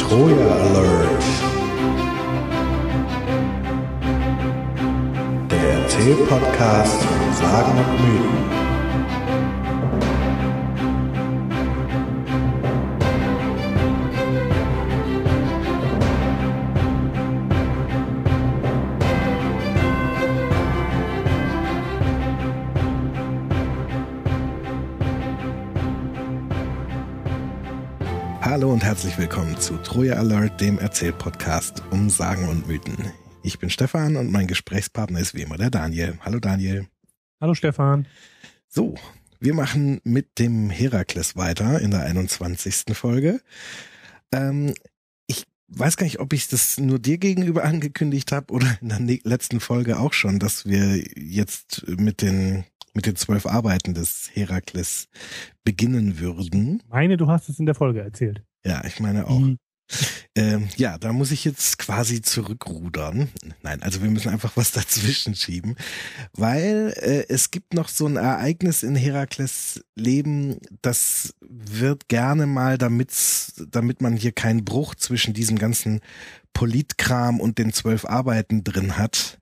Troja Alert. Der Erzähl-Podcast von Sagen und Mythen. Hallo und herzlich willkommen zu Troja Alert, dem Erzähl-Podcast um Sagen und Mythen. Ich bin Stefan und mein Gesprächspartner ist wie immer der Daniel. Hallo Daniel. Hallo Stefan. So, wir machen mit dem Herakles weiter in der 21. Folge. Ich weiß gar nicht, ob ich das nur dir gegenüber angekündigt habe oder in der letzten Folge auch schon, dass wir jetzt mit den 12 Arbeiten des Herakles beginnen würden. Ich meine, du hast es in der Folge erzählt. Ja, ich meine auch. Ja, da muss ich jetzt quasi zurückrudern. Nein, also wir müssen einfach was dazwischen schieben, weil es gibt noch so ein Ereignis in Herakles Leben, das wird gerne mal, damit man hier keinen Bruch zwischen diesem ganzen Politkram und den 12 Arbeiten drin hat,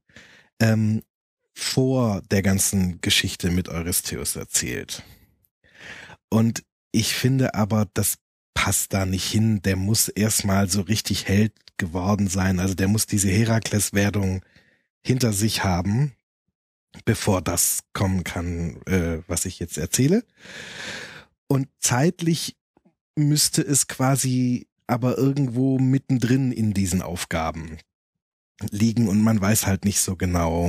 vor der ganzen Geschichte mit Eurystheus erzählt. Und ich finde aber, das passt da nicht hin. Der muss erstmal so richtig Held geworden sein. Also der muss diese Herakles-Werdung hinter sich haben, bevor das kommen kann, was ich jetzt erzähle. Und zeitlich müsste es quasi aber irgendwo mittendrin in diesen Aufgaben liegen und man weiß halt nicht so genau,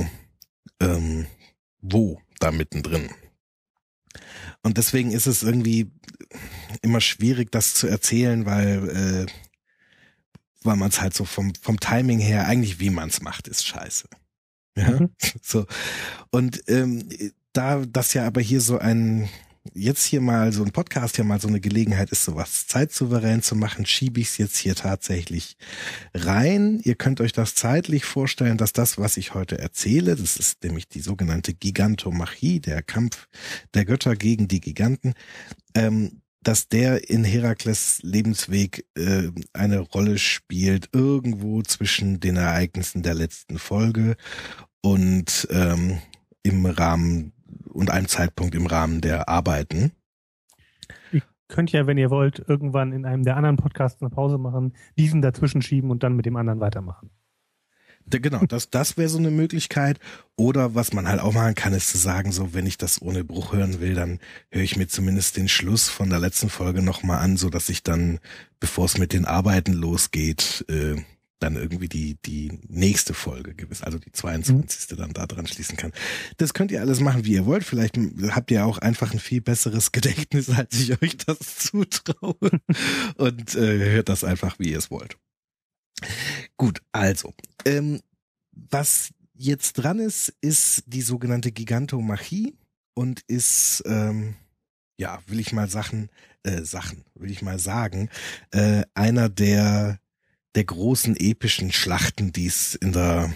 wo da mittendrin. Und deswegen ist es irgendwie immer schwierig, das zu erzählen, weil man es halt so vom Timing her, eigentlich wie man es macht, ist scheiße. Ja, so. Und da das ja aber hier so jetzt hier mal so ein Podcast hier mal so eine Gelegenheit ist, sowas zeitsouverän zu machen, schiebe ich es jetzt hier tatsächlich rein. Ihr könnt euch das zeitlich vorstellen, dass das, was ich heute erzähle, das ist nämlich die sogenannte Gigantomachie, der Kampf der Götter gegen die Giganten, dass der in Herakles Lebensweg eine Rolle spielt, irgendwo zwischen den Ereignissen der letzten Folge und im Rahmen und einem Zeitpunkt im Rahmen der Arbeiten. Ihr könnt ja, wenn ihr wollt, irgendwann in einem der anderen Podcasts eine Pause machen, diesen dazwischen schieben und dann mit dem anderen weitermachen. Genau, das wäre so eine Möglichkeit. Oder was man halt auch machen kann, ist zu sagen, so, wenn ich das ohne Bruch hören will, dann höre ich mir zumindest den Schluss von der letzten Folge nochmal an, so dass ich dann, bevor es mit den Arbeiten losgeht, dann irgendwie die nächste Folge gewiss, also die 22. dann da dran schließen kann. Das könnt ihr alles machen, wie ihr wollt. Vielleicht habt ihr auch einfach ein viel besseres Gedächtnis, als ich euch das zutraue. Und hört das einfach, wie ihr es wollt. Gut, also, was jetzt dran ist die sogenannte Gigantomachie und ist, will ich mal sagen, einer der großen epischen Schlachten, die es in der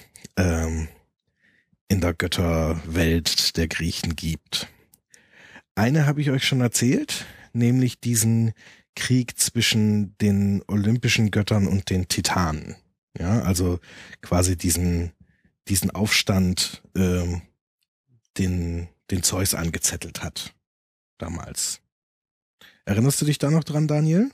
Götterwelt der Griechen gibt. Eine habe ich euch schon erzählt, nämlich diesen Krieg zwischen den olympischen Göttern und den Titanen. Ja, also quasi diesen Aufstand, den Zeus angezettelt hat damals. Erinnerst du dich da noch dran, Daniel?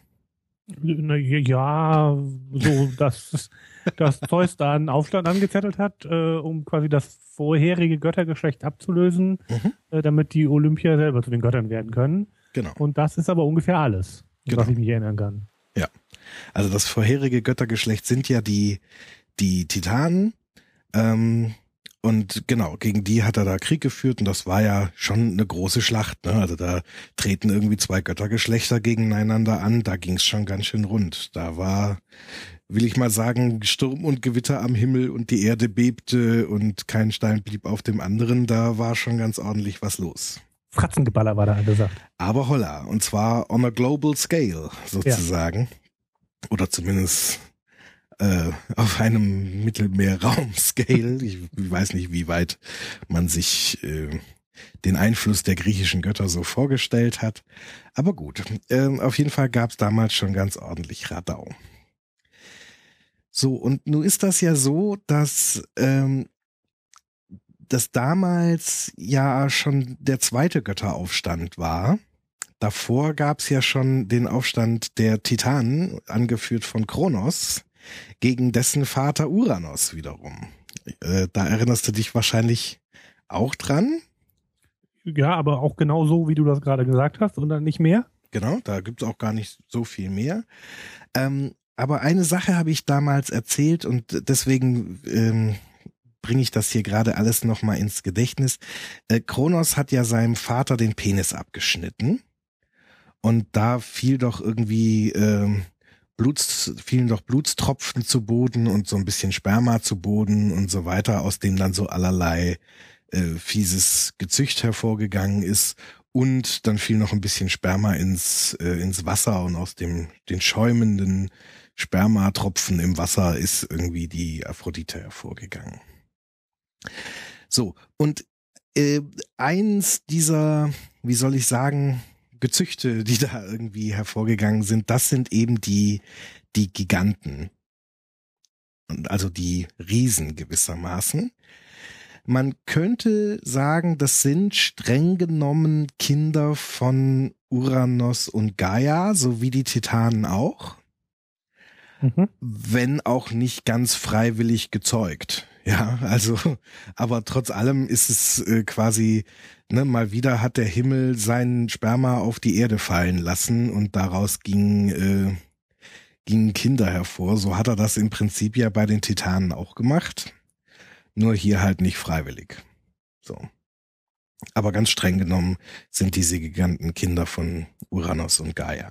Ja, so, dass Zeus da einen Aufstand angezettelt hat, um quasi das vorherige Göttergeschlecht abzulösen, damit die Olympier selber zu den Göttern werden können. Genau. Und das ist aber ungefähr alles, was ich mich erinnern kann. Ja, also das vorherige Göttergeschlecht sind ja die Titanen, und genau, gegen die hat er da Krieg geführt und das war ja schon eine große Schlacht, ne? Also da treten irgendwie 2 Göttergeschlechter gegeneinander an, da ging's schon ganz schön rund. Da war, will ich mal sagen, Sturm und Gewitter am Himmel und die Erde bebte und kein Stein blieb auf dem anderen, da war schon ganz ordentlich was los. Fratzengeballer war da angesagt. Aber holla, und zwar on a global scale sozusagen. Ja. Oder zumindest auf einem Mittelmeerraum-Scale. Ich weiß nicht, wie weit man sich den Einfluss der griechischen Götter so vorgestellt hat. Aber gut, auf jeden Fall gab es damals schon ganz ordentlich Radau. So, und nun ist das ja so, dass damals ja schon der zweite Götteraufstand war. Davor gab es ja schon den Aufstand der Titanen, angeführt von Kronos, gegen dessen Vater Uranos wiederum. Da erinnerst du dich wahrscheinlich auch dran? Ja, aber auch genau so, wie du das gerade gesagt hast, und dann nicht mehr? Genau, da gibt's auch gar nicht so viel mehr. Aber eine Sache habe ich damals erzählt und deswegen bringe ich das hier gerade alles nochmal ins Gedächtnis. Kronos hat ja seinem Vater den Penis abgeschnitten und da fiel doch irgendwie fielen doch Blutstropfen zu Boden und so ein bisschen Sperma zu Boden und so weiter, aus dem dann so allerlei fieses Gezücht hervorgegangen ist. Und dann fiel noch ein bisschen Sperma ins Wasser und aus den schäumenden Spermatropfen im Wasser ist irgendwie die Aphrodite hervorgegangen. So, und eins dieser, wie soll ich sagen, Gezüchte, die da irgendwie hervorgegangen sind, das sind eben die Giganten. Und also die Riesen gewissermaßen. Man könnte sagen, das sind streng genommen Kinder von Uranos und Gaia, so wie die Titanen auch. Wenn auch nicht ganz freiwillig gezeugt. Ja, also, aber trotz allem ist es quasi, ne, mal wieder hat der Himmel seinen Sperma auf die Erde fallen lassen und daraus gingen Kinder hervor. So hat er das im Prinzip ja bei den Titanen auch gemacht. Nur hier halt nicht freiwillig. So. Aber ganz streng genommen sind diese Giganten Kinder von Uranos und Gaia.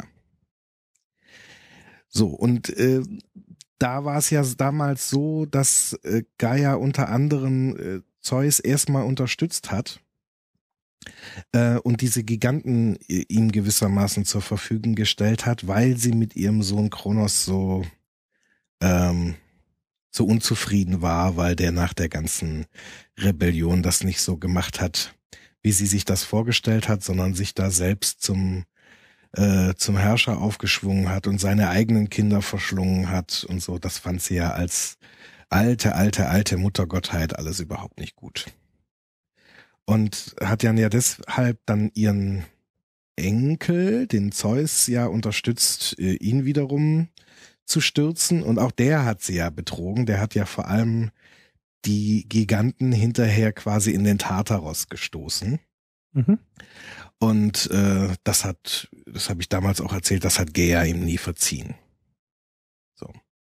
So, und da war es ja damals so, dass Gaia unter anderem Zeus erstmal unterstützt hat und diese Giganten ihm gewissermaßen zur Verfügung gestellt hat, weil sie mit ihrem Sohn Kronos so unzufrieden war, weil der nach der ganzen Rebellion das nicht so gemacht hat, wie sie sich das vorgestellt hat, sondern sich da selbst zum Herrscher aufgeschwungen hat und seine eigenen Kinder verschlungen hat und so. Das fand sie ja als alte Muttergottheit alles überhaupt nicht gut. Und hat ja deshalb dann ihren Enkel, den Zeus, ja unterstützt, ihn wiederum zu stürzen. Und auch der hat sie ja betrogen. Der hat ja vor allem die Giganten hinterher quasi in den Tartaros gestoßen. Mhm. Und das habe ich damals auch erzählt, das hat Gaia ihm nie verziehen. So.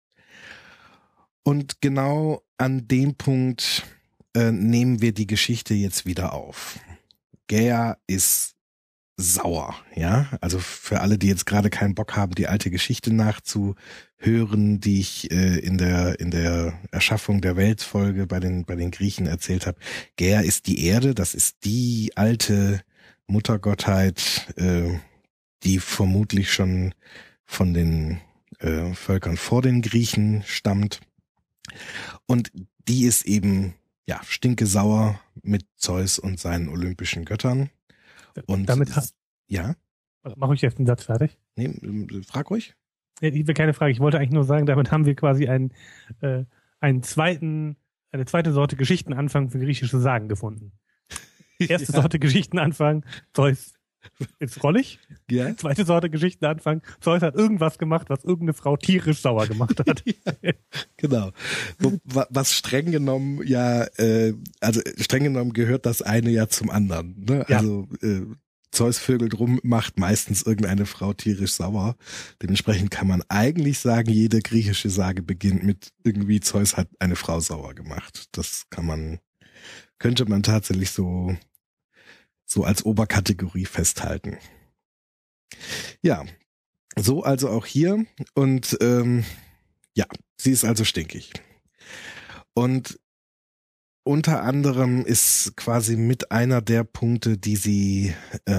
Und genau an dem Punkt nehmen wir die Geschichte jetzt wieder auf. Gaia ist sauer, ja. Also für alle, die jetzt gerade keinen Bock haben, die alte Geschichte nachzuhören, die ich in der Erschaffung der Weltfolge bei den Griechen erzählt habe. Gaia ist die Erde, das ist die alte Muttergottheit, die vermutlich schon von den Völkern vor den Griechen stammt. Und die ist eben stinkesauer mit Zeus und seinen olympischen Göttern. Und damit ja. Mache ich jetzt einen Satz fertig? Nee, frag ruhig. Ja, keine Frage. Ich wollte eigentlich nur sagen, damit haben wir quasi eine zweite Sorte Geschichtenanfang für griechische Sagen gefunden. Erste Sorte Geschichtenanfang, Zeus ist rollig. Ja. Zweite Sorte Geschichtenanfang, Zeus hat irgendwas gemacht, was irgendeine Frau tierisch sauer gemacht hat. Ja, genau. Was streng genommen streng genommen gehört das eine ja zum anderen. Ne? Ja. Also Zeus vögelt rum, macht meistens irgendeine Frau tierisch sauer. Dementsprechend kann man eigentlich sagen, jede griechische Sage beginnt mit irgendwie Zeus hat eine Frau sauer gemacht. Das könnte man tatsächlich so als Oberkategorie festhalten. Ja, so also auch hier. Und sie ist also stinkig. Und unter anderem ist quasi mit einer der Punkte, die sie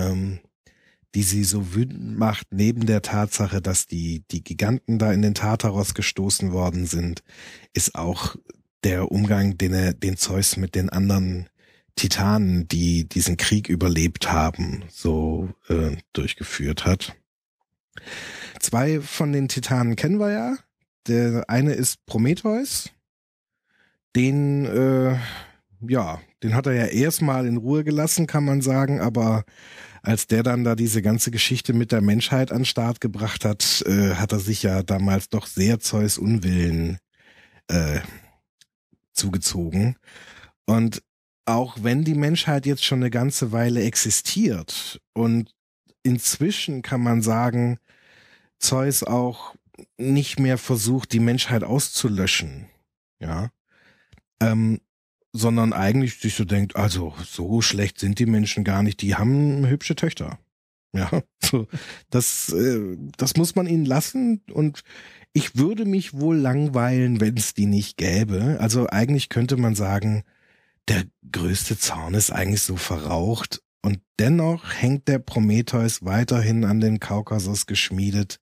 so wütend macht, neben der Tatsache, dass die Giganten da in den Tartaros gestoßen worden sind, ist auch der Umgang, den Zeus mit den anderen Titanen, die diesen Krieg überlebt haben, so durchgeführt hat. 2 von den Titanen kennen wir ja. Der eine ist Prometheus. Den, den hat er ja erstmal in Ruhe gelassen, kann man sagen, aber als der dann da diese ganze Geschichte mit der Menschheit an den Start gebracht hat, hat er sich ja damals doch sehr Zeus Unwillen zugezogen. Und auch wenn die Menschheit jetzt schon eine ganze Weile existiert und inzwischen kann man sagen, Zeus auch nicht mehr versucht, die Menschheit auszulöschen, ja, sondern eigentlich sich so denkt, also so schlecht sind die Menschen gar nicht, die haben hübsche Töchter. Ja, so, das muss man ihnen lassen und ich würde mich wohl langweilen, wenn es die nicht gäbe. Also eigentlich könnte man sagen, der größte Zorn ist eigentlich so verraucht und dennoch hängt der Prometheus weiterhin an den Kaukasus geschmiedet.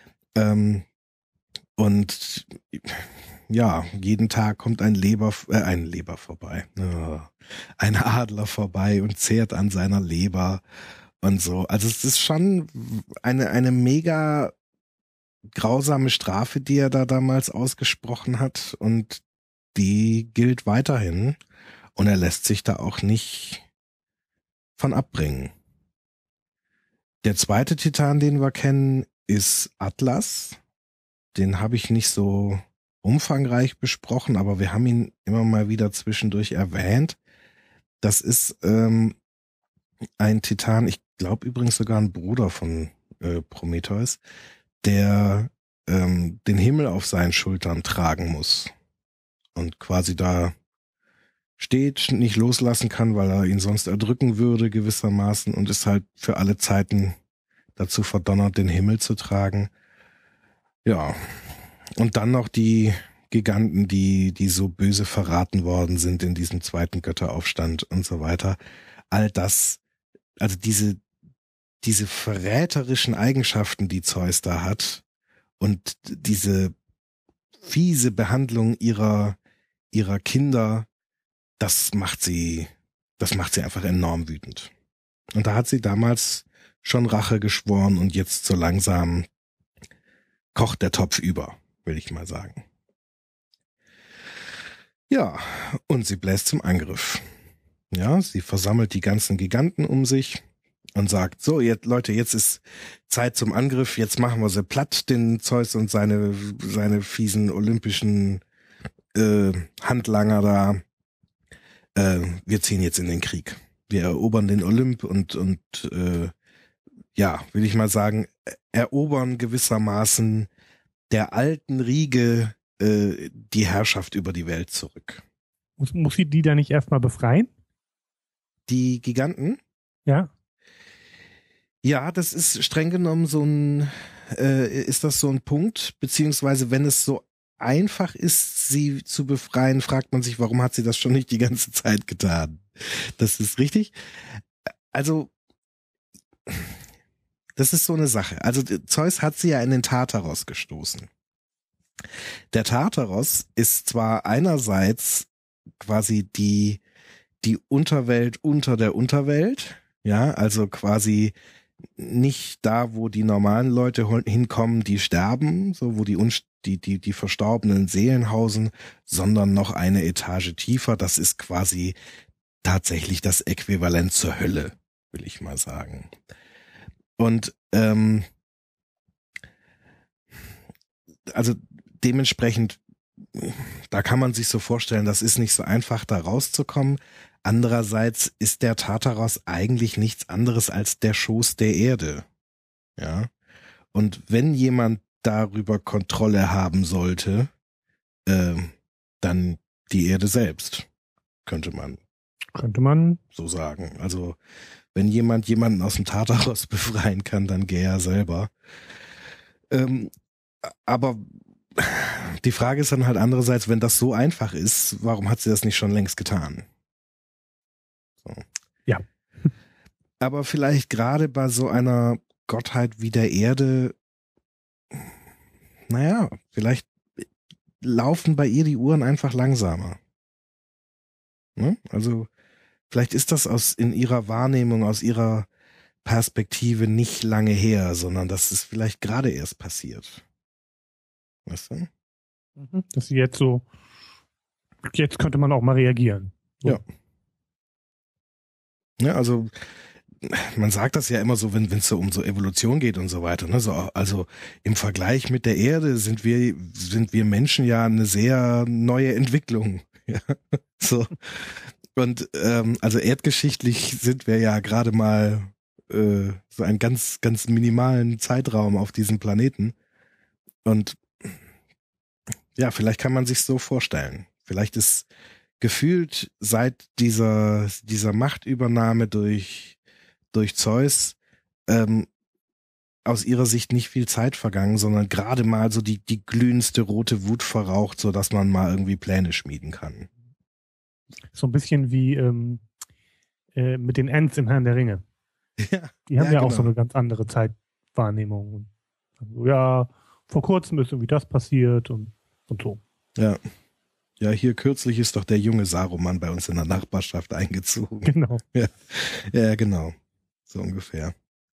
Und ja, jeden Tag kommt ein Leber vorbei, ein Adler vorbei und zehrt an seiner Leber und so. Also es ist schon eine mega grausame Strafe, die er da damals ausgesprochen hat und die gilt weiterhin und er lässt sich da auch nicht von abbringen. Der zweite Titan, den wir kennen, ist Atlas. Den habe ich nicht so umfangreich besprochen, aber wir haben ihn immer mal wieder zwischendurch erwähnt. Das ist ein Titan, ich glaube übrigens sogar ein Bruder von Prometheus, der den Himmel auf seinen Schultern tragen muss und quasi da steht, nicht loslassen kann, weil er ihn sonst erdrücken würde gewissermaßen und ist halt für alle Zeiten dazu verdonnert, den Himmel zu tragen. Ja, und dann noch die Giganten, die so böse verraten worden sind in diesem zweiten Götteraufstand und so weiter. All das, also diese verräterischen Eigenschaften, die Zeus da hat und diese fiese Behandlung ihrer Kinder, das macht sie einfach enorm wütend. Und da hat sie damals schon Rache geschworen und jetzt so langsam kocht der Topf über, will ich mal sagen. Ja, und sie bläst zum Angriff. Ja, sie versammelt die ganzen Giganten um sich und sagt, so, jetzt, Leute, jetzt ist Zeit zum Angriff, jetzt machen wir sie platt, den Zeus und seine fiesen olympischen Handlanger da. Wir ziehen jetzt in den Krieg. Wir erobern den Olymp und will ich mal sagen, erobern gewissermaßen der alten Riege die Herrschaft über die Welt zurück. Muss sie die da nicht erstmal befreien? Die Giganten? Ja. Ja, das ist streng genommen ist das so ein Punkt, beziehungsweise wenn es so einfach ist, sie zu befreien, fragt man sich, warum hat sie das schon nicht die ganze Zeit getan? Das ist richtig. Also, das ist so eine Sache. Also Zeus hat sie ja in den Tartaros gestoßen. Der Tartaros ist zwar einerseits quasi die Unterwelt unter der Unterwelt, ja, also quasi nicht da, wo die normalen Leute hinkommen, die sterben, so wo die verstorbenen Seelen hausen, sondern noch eine Etage tiefer. Das ist quasi tatsächlich das Äquivalent zur Hölle, will ich mal sagen. Und also dementsprechend, da kann man sich so vorstellen, das ist nicht so einfach, da rauszukommen. Andererseits ist der Tartaros eigentlich nichts anderes als der Schoß der Erde. Ja. Und wenn jemand darüber Kontrolle haben sollte, dann die Erde selbst, könnte man so sagen. Also wenn jemanden aus dem Tartaros befreien kann, dann geh er selber. Aber die Frage ist dann halt andererseits, wenn das so einfach ist, warum hat sie das nicht schon längst getan? So. Ja. Aber vielleicht gerade bei so einer Gottheit wie der Erde, naja, vielleicht laufen bei ihr die Uhren einfach langsamer. Ne? Also vielleicht ist das in ihrer Wahrnehmung, aus ihrer Perspektive nicht lange her, sondern das ist vielleicht gerade erst passiert. Weißt du? Dass sie jetzt könnte man auch mal reagieren. So. Ja. Ja, also man sagt das ja immer so, wenn es so um so Evolution geht und so weiter. Ne? So, also im Vergleich mit der Erde sind wir Menschen ja eine sehr neue Entwicklung. Ja? So. Und also erdgeschichtlich sind wir ja gerade mal so einen ganz, ganz minimalen Zeitraum auf diesem Planeten. Und ja, vielleicht kann man sich so vorstellen. Vielleicht ist gefühlt seit dieser Machtübernahme durch Zeus aus ihrer Sicht nicht viel Zeit vergangen, sondern gerade mal so die glühendste rote Wut verraucht, so dass man mal irgendwie Pläne schmieden kann. So ein bisschen wie mit den Ents im Herrn der Ringe. Ja, Die haben ja auch genau. so eine ganz andere Zeitwahrnehmung. Also, ja, vor kurzem ist irgendwie das passiert und so. Ja. Ja, hier kürzlich ist doch der junge Saruman bei uns in der Nachbarschaft eingezogen. Genau. Ja, genau. So ungefähr.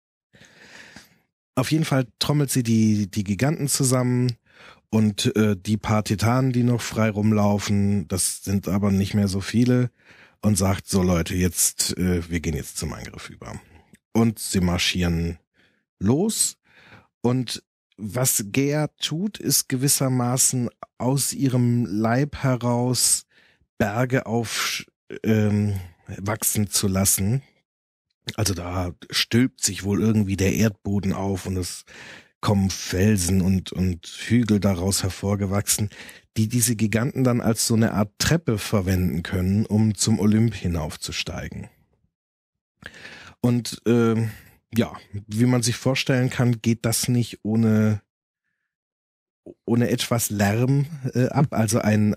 Auf jeden Fall trommelt sie die Giganten zusammen und die paar Titanen, die noch frei rumlaufen, das sind aber nicht mehr so viele, und sagt, so Leute, jetzt, wir gehen jetzt zum Angriff über. Und sie marschieren los, und was Gea tut, ist gewissermaßen aus ihrem Leib heraus Berge wachsen zu lassen. Also da stülpt sich wohl irgendwie der Erdboden auf und es kommen Felsen und Hügel daraus hervorgewachsen, die diese Giganten dann als so eine Art Treppe verwenden können, um zum Olymp hinaufzusteigen. Und ja, wie man sich vorstellen kann, geht das nicht ohne etwas Lärm ab. Also ein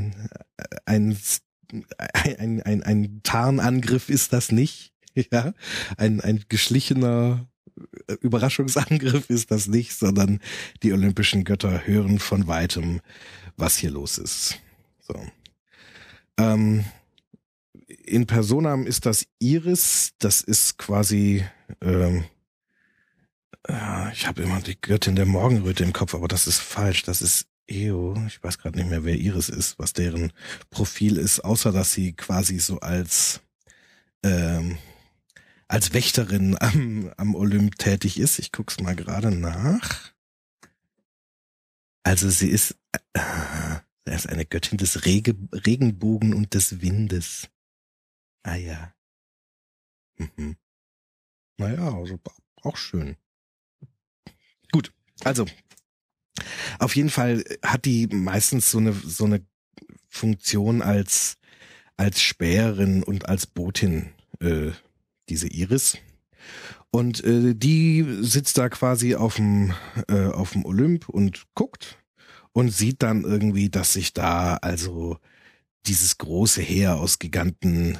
Tarnangriff ist das nicht. Ja, ein geschlichener Überraschungsangriff ist das nicht, sondern die olympischen Götter hören von weitem, was hier los ist. So. In Personam ist das Iris, das ist quasi, ich habe immer die Göttin der Morgenröte im Kopf, aber das ist falsch, das ist Eo. Ich weiß gerade nicht mehr, wer Iris ist, was deren Profil ist, außer dass sie quasi so als Wächterin am Olymp tätig ist. Ich guck's mal gerade nach. Also sie ist eine Göttin des Regenbogen und des Windes. Ah ja. Mhm. Naja, also auch schön. Gut, also auf jeden Fall hat die meistens so eine Funktion als Späherin und als Botin, diese Iris. Und die sitzt da quasi auf dem Olymp und guckt und sieht dann irgendwie, dass sich da also dieses große Heer aus Giganten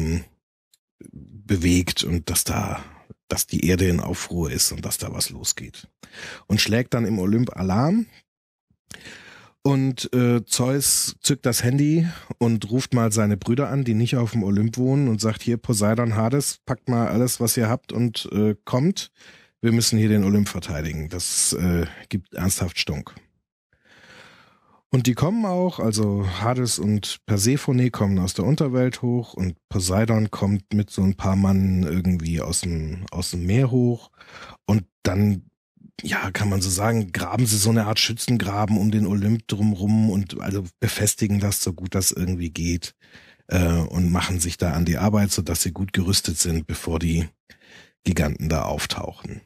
bewegt und dass die Erde in Aufruhr ist und dass da was losgeht. Und schlägt dann im Olymp Alarm. Und Zeus zückt das Handy und ruft mal seine Brüder an, die nicht auf dem Olymp wohnen, und sagt, hier, Poseidon, Hades, packt mal alles, was ihr habt, und kommt. Wir müssen hier den Olymp verteidigen. Das gibt ernsthaft Stunk. Und die kommen auch, also Hades und Persephone kommen aus der Unterwelt hoch und Poseidon kommt mit so ein paar Mann irgendwie aus dem Meer hoch, und dann, ja, kann man so sagen, graben sie so eine Art Schützengraben um den Olymp drumrum und also befestigen das so gut das irgendwie geht und machen sich da an die Arbeit, sodass sie gut gerüstet sind, bevor die Giganten da auftauchen.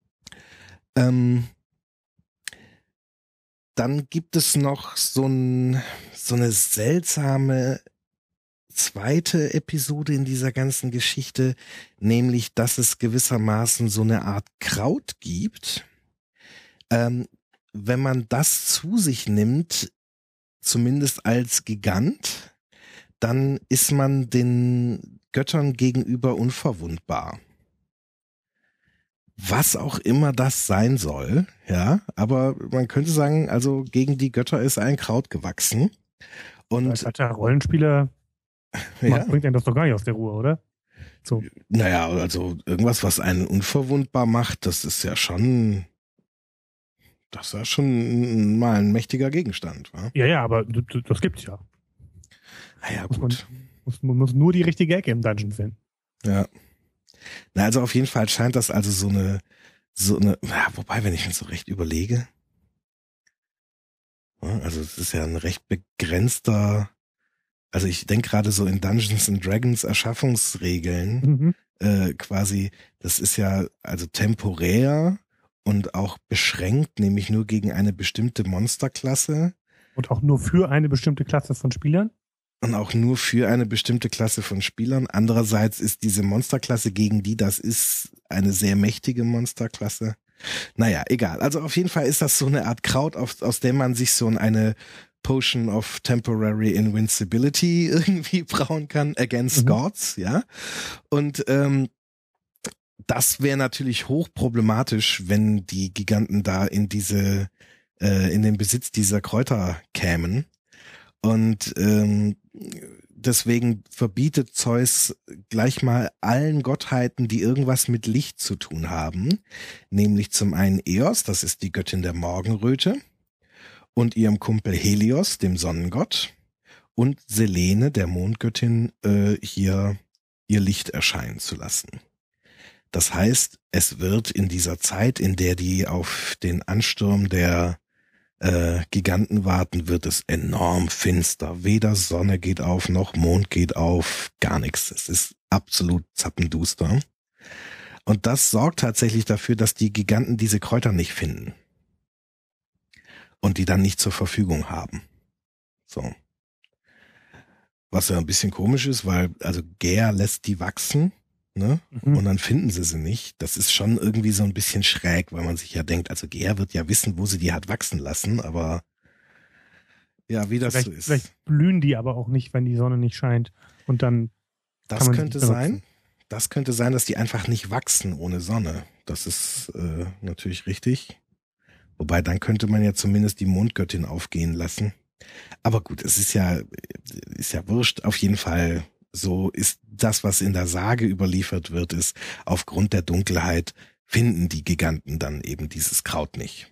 Dann gibt es noch so eine seltsame zweite Episode in dieser ganzen Geschichte, nämlich, dass es gewissermaßen so eine Art Kraut gibt. Wenn man das zu sich nimmt, zumindest als Gigant, dann ist man den Göttern gegenüber unverwundbar. Was auch immer das sein soll, ja, aber man könnte sagen, also gegen die Götter ist ein Kraut gewachsen. Und als alter Rollenspieler bringt einen das doch gar nicht aus der Ruhe, oder? So. Naja, also irgendwas, was einen unverwundbar macht, das ist ja schon Das war schon mal ein mächtiger Gegenstand, wa? Ja, aber das gibt's ja. Naja, gut. Man muss nur die richtige Ecke im Dungeon finden. Ja. Na, also auf jeden Fall scheint das also so eine, ja, wobei, wenn ich mir so recht überlege, ja, also es ist ja ein recht begrenzter, also ich denke gerade so in Dungeons and Dragons Erschaffungsregeln, quasi, das ist ja also temporär und auch beschränkt, nämlich nur gegen eine bestimmte Monsterklasse. Und auch nur für eine bestimmte Klasse von Spielern? Und auch nur für eine bestimmte Klasse von Spielern. Andererseits ist diese Monsterklasse, gegen die das ist, eine sehr mächtige Monsterklasse. Naja, egal. Also auf jeden Fall ist das so eine Art Kraut, aus der man sich so eine Potion of Temporary Invincibility irgendwie brauen kann, against Gods, ja. Und das wäre natürlich hochproblematisch, wenn die Giganten da in den Besitz dieser Kräuter kämen. Und deswegen verbietet Zeus gleich mal allen Gottheiten, die irgendwas mit Licht zu tun haben, nämlich zum einen Eos, das ist die Göttin der Morgenröte, und ihrem Kumpel Helios, dem Sonnengott, und Selene, der Mondgöttin, hier ihr Licht erscheinen zu lassen. Das heißt, es wird in dieser Zeit, in der die auf den Ansturm der Giganten warten, wird es enorm finster. Weder Sonne geht auf, noch Mond geht auf, gar nichts. Es ist absolut zappenduster. Und das sorgt tatsächlich dafür, dass die Giganten diese Kräuter nicht finden. Und die dann nicht zur Verfügung haben. So. Was ja ein bisschen komisch ist, weil, also Gär lässt die wachsen, ne? Und dann finden sie nicht. Das ist schon irgendwie so ein bisschen schräg, weil man sich ja denkt, also Gär wird ja wissen, wo sie die hat wachsen lassen, aber ja, wie das so ist. Vielleicht blühen die aber auch nicht, wenn die Sonne nicht scheint. Und dann das könnte sein. Das könnte sein, dass die einfach nicht wachsen ohne Sonne. Das ist natürlich richtig. Wobei, dann könnte man ja zumindest die Mondgöttin aufgehen lassen. Aber gut, es ist ja wurscht. Auf jeden Fall, so ist das, was in der Sage überliefert wird, ist, aufgrund der Dunkelheit finden die Giganten dann eben dieses Kraut nicht.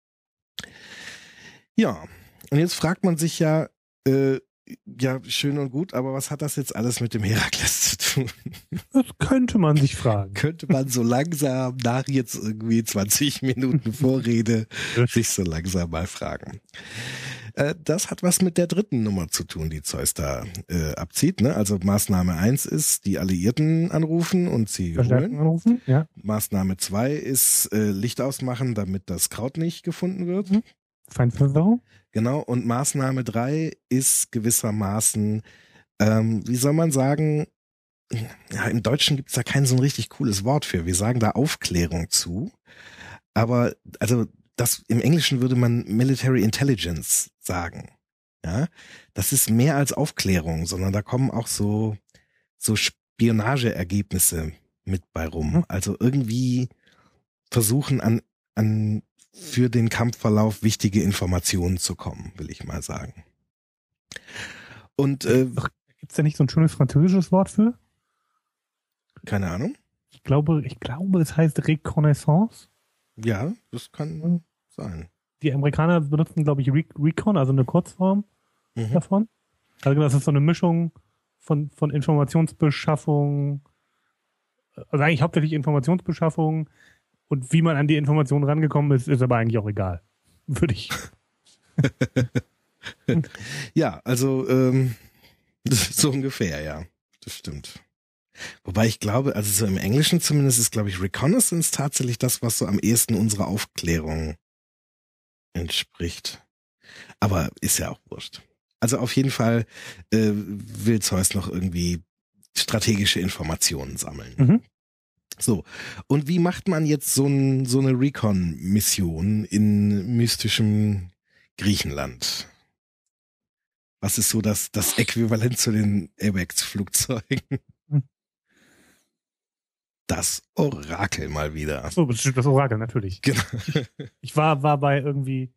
Ja, und jetzt fragt man sich ja, ja, schön und gut, aber was hat das jetzt alles mit dem Herakles zu tun? Das könnte man sich fragen. Könnte man so langsam nach jetzt irgendwie 20 Minuten Vorrede sich so langsam mal fragen. Das hat was mit der dritten Nummer zu tun, die Zeus da abzieht. Ne? Also Maßnahme 1 ist, die Alliierten anrufen und sie holen. Anrufen, ja. Maßnahme 2 ist, Licht ausmachen, damit das Kraut nicht gefunden wird. Feindverwirrung. Genau, und Maßnahme 3 ist gewissermaßen, wie soll man sagen, ja, im Deutschen gibt's da kein so ein richtig cooles Wort für. Wir sagen da Aufklärung zu. Aber, also, das, im Englischen würde man Military Intelligence sagen. Ja, das ist mehr als Aufklärung, sondern da kommen auch so Spionageergebnisse mit bei rum. Also irgendwie versuchen an für den Kampfverlauf wichtige Informationen zu kommen, will ich mal sagen. Und gibt's da nicht so ein schönes französisches Wort für? Keine Ahnung. Ich glaube, es heißt Reconnaissance. Ja, das kann sein. Die Amerikaner benutzen, glaube ich, Recon, also eine Kurzform davon. Also das ist so eine Mischung von Informationsbeschaffung, also eigentlich hauptsächlich Informationsbeschaffung, und wie man an die Informationen rangekommen ist aber eigentlich auch egal. Würde ich. Ja, also so ungefähr, ja. Das stimmt. Wobei ich glaube, also so im Englischen zumindest ist, glaube ich, Reconnaissance tatsächlich das, was so am ehesten unserer Aufklärung entspricht. Aber ist ja auch wurscht. Also auf jeden Fall will Zeus noch irgendwie strategische Informationen sammeln. So, und wie macht man jetzt so eine Recon-Mission in mystischem Griechenland? Was ist so das Äquivalent zu den AWACS-Flugzeugen? Das Orakel mal wieder. Ach so, das Orakel, natürlich. Genau. Ich war bei irgendwie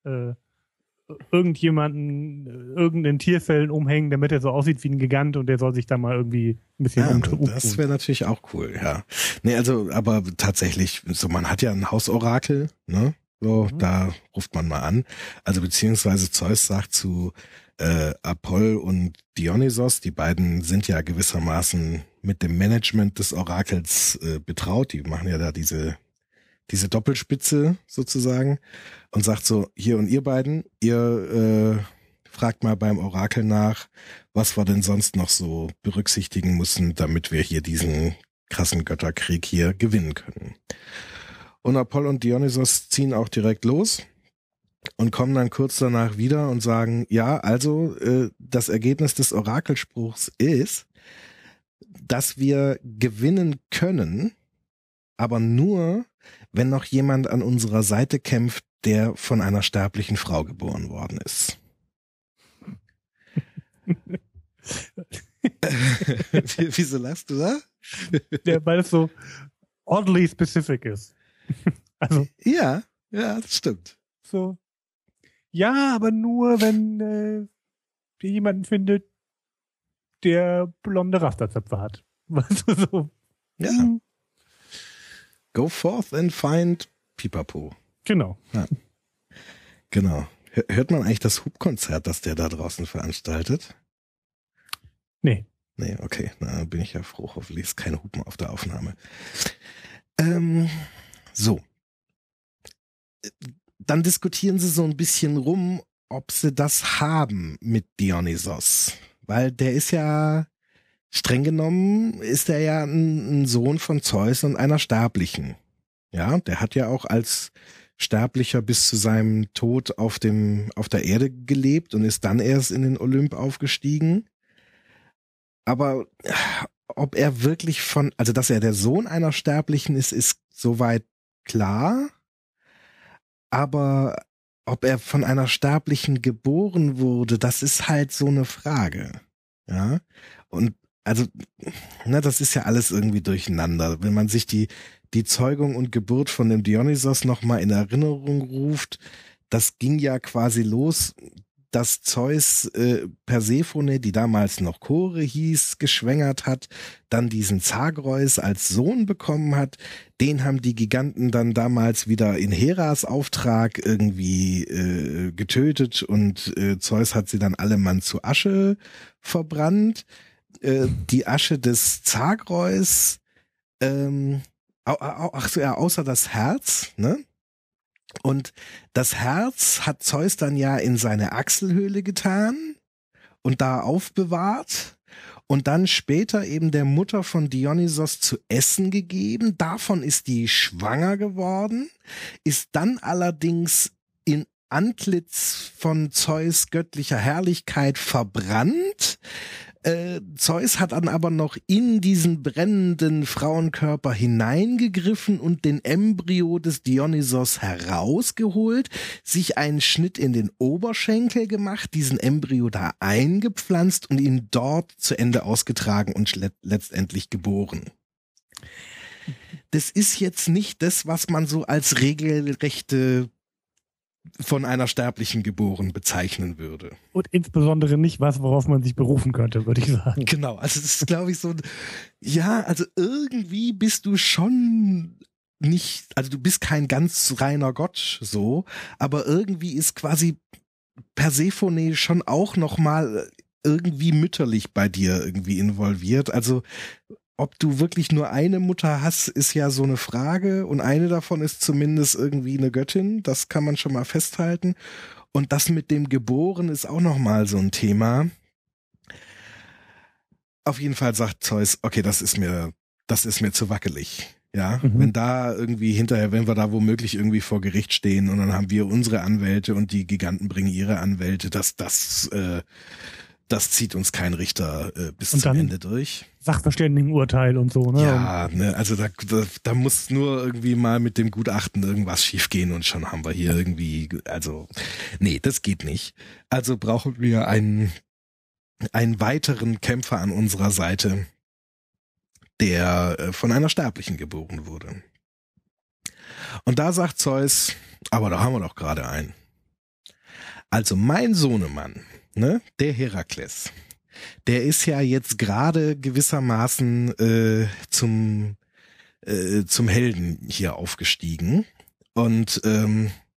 irgendeinen Tierfällen umhängen, damit er so aussieht wie ein Gigant, und der soll sich da mal irgendwie ein bisschen umtun. Das wäre natürlich auch cool, ja. Nee, also, aber tatsächlich, so man hat ja ein Hausorakel, ne? So, da ruft man mal an. Also beziehungsweise Zeus sagt zu Apoll und Dionysos, die beiden sind ja gewissermaßen mit dem Management des Orakels betraut. Die machen ja da diese Doppelspitze sozusagen und sagt so, hier und ihr beiden, ihr fragt mal beim Orakel nach, was wir denn sonst noch so berücksichtigen müssen, damit wir hier diesen krassen Götterkrieg hier gewinnen können. Und Apoll und Dionysos ziehen auch direkt los und kommen dann kurz danach wieder und sagen, ja, also das Ergebnis des Orakelspruchs ist, dass wir gewinnen können, aber nur, wenn noch jemand an unserer Seite kämpft, der von einer sterblichen Frau geboren worden ist. Wieso lachst du da? Ja, weil es so oddly specific ist. Also Ja, das stimmt. so, ja, aber nur, wenn ihr jemanden findet, der blonde Rasterzöpfe hat. Weißt du, so. Ja. Go forth and find Pipapo. Genau. Ja. Genau. Hört man eigentlich das Hubkonzert, das der da draußen veranstaltet? Nee. Nee, okay. Na, bin ich ja froh. Hoffentlich ist kein Hupen auf der Aufnahme. So. Dann diskutieren sie so ein bisschen rum, ob sie das haben mit Dionysos. Weil der ist ja, streng genommen, ist er ja ein Sohn von Zeus und einer Sterblichen. Ja, der hat ja auch als Sterblicher bis zu seinem Tod auf der Erde gelebt und ist dann erst in den Olymp aufgestiegen. Aber ob er wirklich also dass er der Sohn einer Sterblichen ist soweit klar. Aber ob er von einer Sterblichen geboren wurde, das ist halt so eine Frage. Ja. Und also, das ist ja alles irgendwie durcheinander. Wenn man sich die Zeugung und Geburt von dem Dionysos nochmal in Erinnerung ruft, das ging ja quasi los, dass Zeus Persephone, die damals noch Chore hieß, geschwängert hat, dann diesen Zagreus als Sohn bekommen hat. Den haben die Giganten dann damals wieder in Heras Auftrag irgendwie getötet und Zeus hat sie dann allemann zu Asche verbrannt. Die Asche des Zagreus, außer das Herz, ne? Und das Herz hat Zeus dann ja in seine Achselhöhle getan und da aufbewahrt und dann später eben der Mutter von Dionysos zu essen gegeben. Davon ist die schwanger geworden, ist dann allerdings in Antlitz von Zeus göttlicher Herrlichkeit verbrannt. Zeus hat dann aber noch in diesen brennenden Frauenkörper hineingegriffen und den Embryo des Dionysos herausgeholt, sich einen Schnitt in den Oberschenkel gemacht, diesen Embryo da eingepflanzt und ihn dort zu Ende ausgetragen und letztendlich geboren. Das ist jetzt nicht das, was man so als regelrechte von einer Sterblichen geboren bezeichnen würde. Und insbesondere nicht was, worauf man sich berufen könnte, würde ich sagen. Genau, also das ist, glaube ich, so, ja, also irgendwie bist du schon nicht, also du bist kein ganz reiner Gott, so, aber irgendwie ist quasi Persephone schon auch nochmal irgendwie mütterlich bei dir irgendwie involviert, also ob du wirklich nur eine Mutter hast, ist ja so eine Frage und eine davon ist zumindest irgendwie eine Göttin, das kann man schon mal festhalten und das mit dem Geboren ist auch nochmal so ein Thema. Auf jeden Fall sagt Zeus, okay, das ist mir zu wackelig. Ja, wenn da irgendwie hinterher, wenn wir da womöglich irgendwie vor Gericht stehen und dann haben wir unsere Anwälte und die Giganten bringen ihre Anwälte, das zieht uns kein Richter bis zum Ende durch. Sachverständigenurteil und so, ne? Ja, ne, also da muss nur irgendwie mal mit dem Gutachten irgendwas schiefgehen und schon haben wir hier irgendwie, also, nee, das geht nicht. Also brauchen wir einen weiteren Kämpfer an unserer Seite, der von einer Sterblichen geboren wurde. Und da sagt Zeus, aber da haben wir doch gerade einen. Also mein Sohnemann, ne, der Herakles, der ist ja jetzt gerade gewissermaßen zum Helden hier aufgestiegen und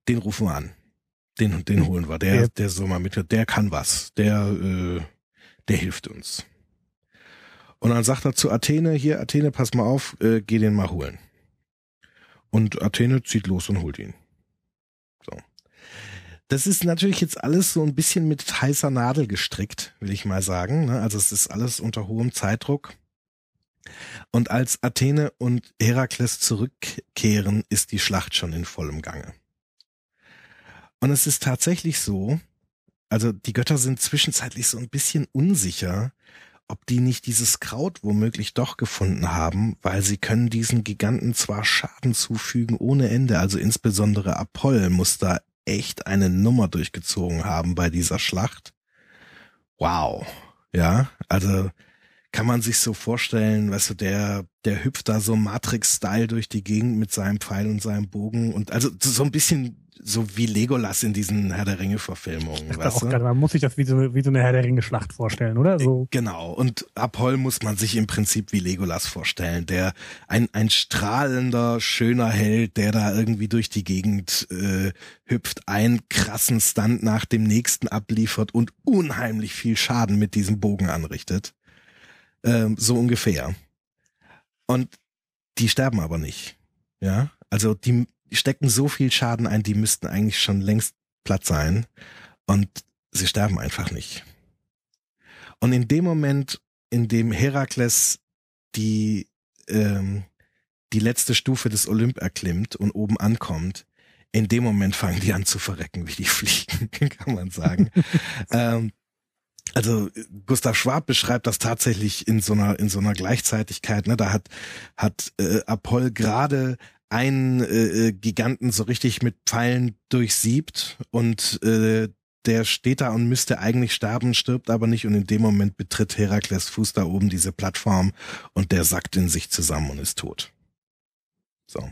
den rufen wir an. Den holen wir. Der soll mal mit, der kann was. Der hilft uns. Und dann sagt er zu Athene, hier Athene, pass mal auf, geh den mal holen. Und Athene zieht los und holt ihn. So. Das ist natürlich jetzt alles so ein bisschen mit heißer Nadel gestrickt, will ich mal sagen. Also es ist alles unter hohem Zeitdruck. Und als Athene und Herakles zurückkehren, ist die Schlacht schon in vollem Gange. Und es ist tatsächlich so, also die Götter sind zwischenzeitlich so ein bisschen unsicher, ob die nicht dieses Kraut womöglich doch gefunden haben, weil sie können diesen Giganten zwar Schaden zufügen ohne Ende, also insbesondere Apoll muss da echt eine Nummer durchgezogen haben bei dieser Schlacht. Wow. Ja, also kann man sich so vorstellen, weißt du, der hüpft da so Matrix-Style durch die Gegend mit seinem Pfeil und seinem Bogen und also so ein bisschen so wie Legolas in diesen Herr der Ringe-Verfilmungen, weißt du? Man muss sich das wie so eine Herr der Ringe-Schlacht vorstellen, oder? So. Genau, und Apoll muss man sich im Prinzip wie Legolas vorstellen, der ein strahlender, schöner Held, der da irgendwie durch die Gegend hüpft, einen krassen Stunt nach dem nächsten abliefert und unheimlich viel Schaden mit diesem Bogen anrichtet. So ungefähr. Und die sterben aber nicht. Ja, also die stecken so viel Schaden ein, die müssten eigentlich schon längst platt sein. Und sie sterben einfach nicht. Und in dem Moment, in dem Herakles die letzte Stufe des Olymp erklimmt und oben ankommt, in dem Moment fangen die an zu verrecken, wie die fliegen, kann man sagen. Also Gustav Schwab beschreibt das tatsächlich in so einer Gleichzeitigkeit. Ne? Da hat Apoll gerade einen Giganten so richtig mit Pfeilen durchsiebt und der steht da und müsste eigentlich sterben, stirbt aber nicht und in dem Moment betritt Herakles Fuß da oben diese Plattform und der sackt in sich zusammen und ist tot. So.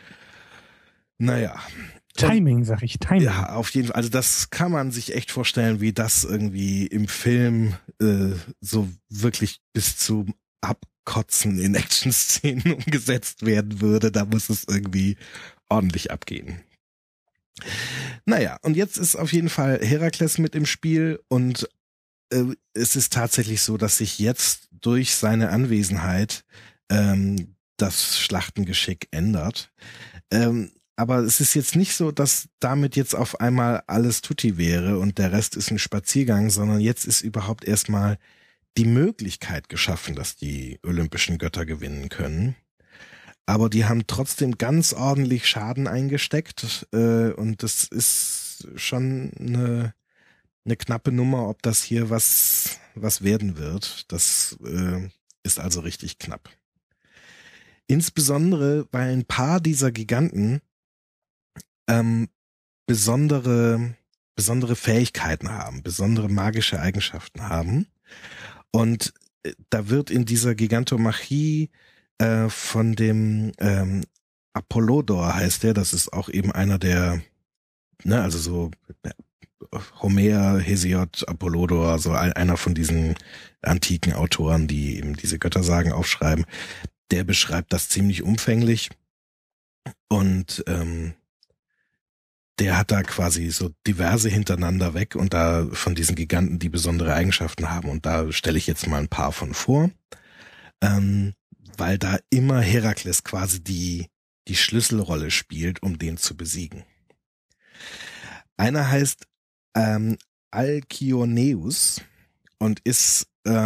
Naja. Timing, sag ich, Timing. Ja, auf jeden Fall. Also das kann man sich echt vorstellen, wie das irgendwie im Film so wirklich bis zum Abkotzen in Action-Szenen umgesetzt werden würde. Da muss es irgendwie ordentlich abgehen. Naja, und jetzt ist auf jeden Fall Herakles mit im Spiel und es ist tatsächlich so, dass sich jetzt durch seine Anwesenheit das Schlachtengeschick ändert. Aber es ist jetzt nicht so, dass damit jetzt auf einmal alles tutti wäre und der Rest ist ein Spaziergang, sondern jetzt ist überhaupt erstmal die Möglichkeit geschaffen, dass die olympischen Götter gewinnen können. Aber die haben trotzdem ganz ordentlich Schaden eingesteckt und das ist schon eine knappe Nummer, ob das hier was werden wird. Das ist also richtig knapp. Insbesondere, weil ein paar dieser Giganten besondere Fähigkeiten haben, besondere magische Eigenschaften haben. Und da wird in dieser Gigantomachie von dem Apollodor heißt der, das ist auch eben einer der, ne, also so Homer, Hesiod, Apollodor, so einer von diesen antiken Autoren, die eben diese Göttersagen aufschreiben, der beschreibt das ziemlich umfänglich und der hat da quasi so diverse hintereinander weg und da von diesen Giganten, die besondere Eigenschaften haben. Und da stelle ich jetzt mal ein paar von vor, weil da immer Herakles quasi die Schlüsselrolle spielt, um den zu besiegen. Einer heißt Alkioneus und ist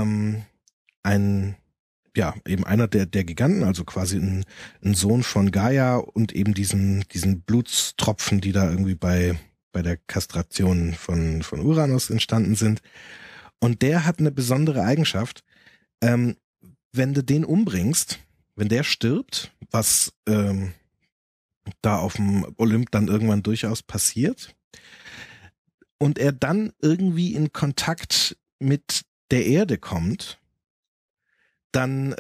eben einer der Giganten, also quasi ein Sohn von Gaia und eben diesen Blutstropfen, die da irgendwie bei der Kastration von Uranus entstanden sind. Und der hat eine besondere Eigenschaft, wenn du den umbringst, wenn der stirbt, was da auf dem Olymp dann irgendwann durchaus passiert, und er dann irgendwie in Kontakt mit der Erde kommt, dann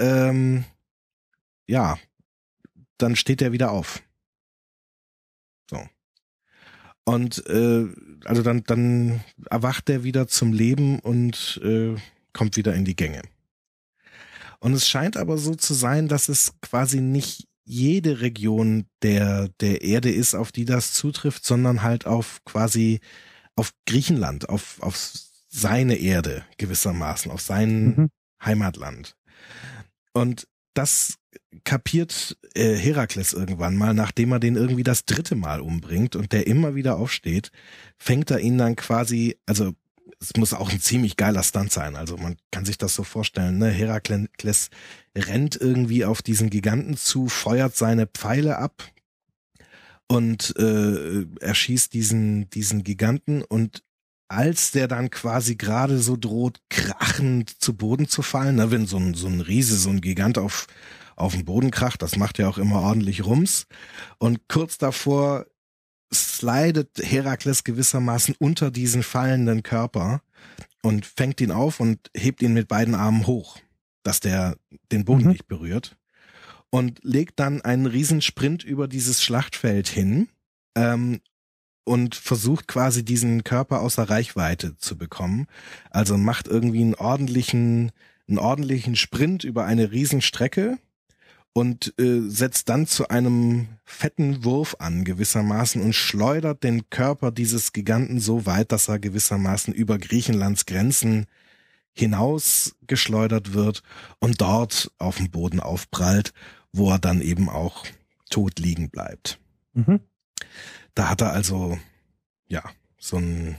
dann steht er wieder auf. So. Und also dann erwacht er wieder zum Leben und kommt wieder in die Gänge. Und es scheint aber so zu sein, dass es quasi nicht jede Region der Erde ist, auf die das zutrifft, sondern halt auf Griechenland, auf seine Erde gewissermaßen, auf sein Heimatland. Und das kapiert Herakles irgendwann mal, nachdem er den irgendwie das 3. Mal umbringt und der immer wieder aufsteht, fängt er ihn dann quasi, also es muss auch ein ziemlich geiler Stunt sein, also man kann sich das so vorstellen, ne? Herakles rennt irgendwie auf diesen Giganten zu, feuert seine Pfeile ab und erschießt diesen Giganten, und als der dann quasi gerade so droht, krachend zu Boden zu fallen, ne, wenn so ein Riese, so ein Gigant auf den Boden kracht, das macht ja auch immer ordentlich Rums, und kurz davor slidet Herakles gewissermaßen unter diesen fallenden Körper und fängt ihn auf und hebt ihn mit beiden Armen hoch, dass der den Boden nicht berührt, und legt dann einen Riesensprint über dieses Schlachtfeld hin, und versucht quasi diesen Körper außer Reichweite zu bekommen. Also macht irgendwie einen ordentlichen Sprint über eine Riesenstrecke und setzt dann zu einem fetten Wurf an gewissermaßen und schleudert den Körper dieses Giganten so weit, dass er gewissermaßen über Griechenlands Grenzen hinaus geschleudert wird und dort auf dem Boden aufprallt, wo er dann eben auch tot liegen bleibt. Da hat er also, ja, so ein,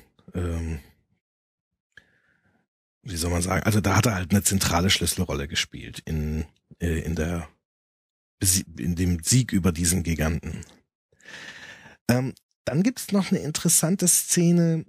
wie soll man sagen, also da hat er halt eine zentrale Schlüsselrolle gespielt in dem Sieg über diesen Giganten. Dann gibt's noch eine interessante Szene,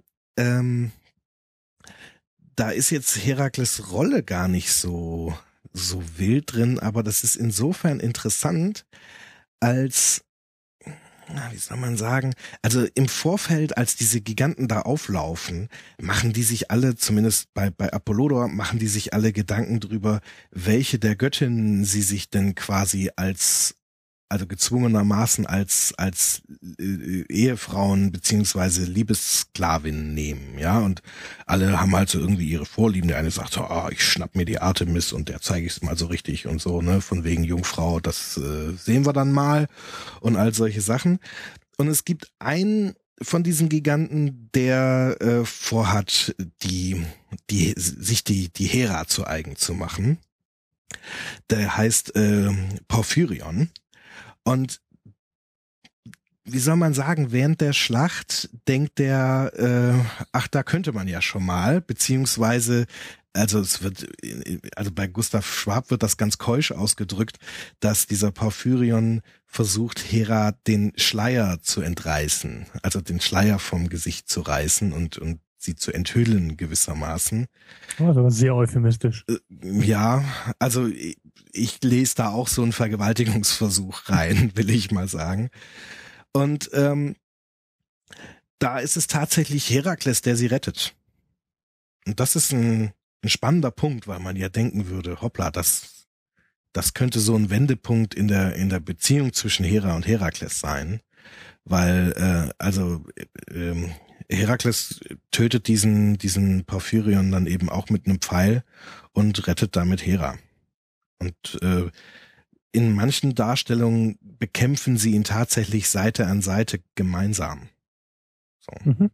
da ist jetzt Herakles Rolle gar nicht so wild drin, aber das ist insofern interessant, als, wie soll man sagen, also im Vorfeld, als diese Giganten da auflaufen, machen die sich alle, zumindest bei Apollodor, machen die sich alle Gedanken drüber, welche der Göttinnen sie sich denn quasi also gezwungenermaßen als Ehefrauen beziehungsweise Liebessklavinnen nehmen, ja, und alle haben halt so irgendwie ihre Vorlieben. Der eine sagt so, ich schnapp mir die Artemis und der zeige ich es mal so richtig und so, ne, von wegen Jungfrau, das sehen wir dann mal und all solche Sachen. Und es gibt einen von diesen Giganten, der vorhat, sich die Hera zu eigen zu machen. Der heißt Porphyrion. Und wie soll man sagen, während der Schlacht denkt der, da könnte man ja schon mal, beziehungsweise, also bei Gustav Schwab wird das ganz keusch ausgedrückt, dass dieser Porphyrion versucht, Hera den Schleier zu entreißen, also den Schleier vom Gesicht zu reißen und sie zu enthüllen gewissermaßen. Oh, das war sehr euphemistisch. Ja, also ich lese da auch so einen Vergewaltigungsversuch rein, will ich mal sagen. Und da ist es tatsächlich Herakles, der sie rettet. Und das ist ein spannender Punkt, weil man ja denken würde, hoppla, das könnte so ein Wendepunkt in der Beziehung zwischen Hera und Herakles sein. Weil, Herakles tötet diesen Porphyrion dann eben auch mit einem Pfeil und rettet damit Hera. Und in manchen Darstellungen bekämpfen sie ihn tatsächlich Seite an Seite gemeinsam. So.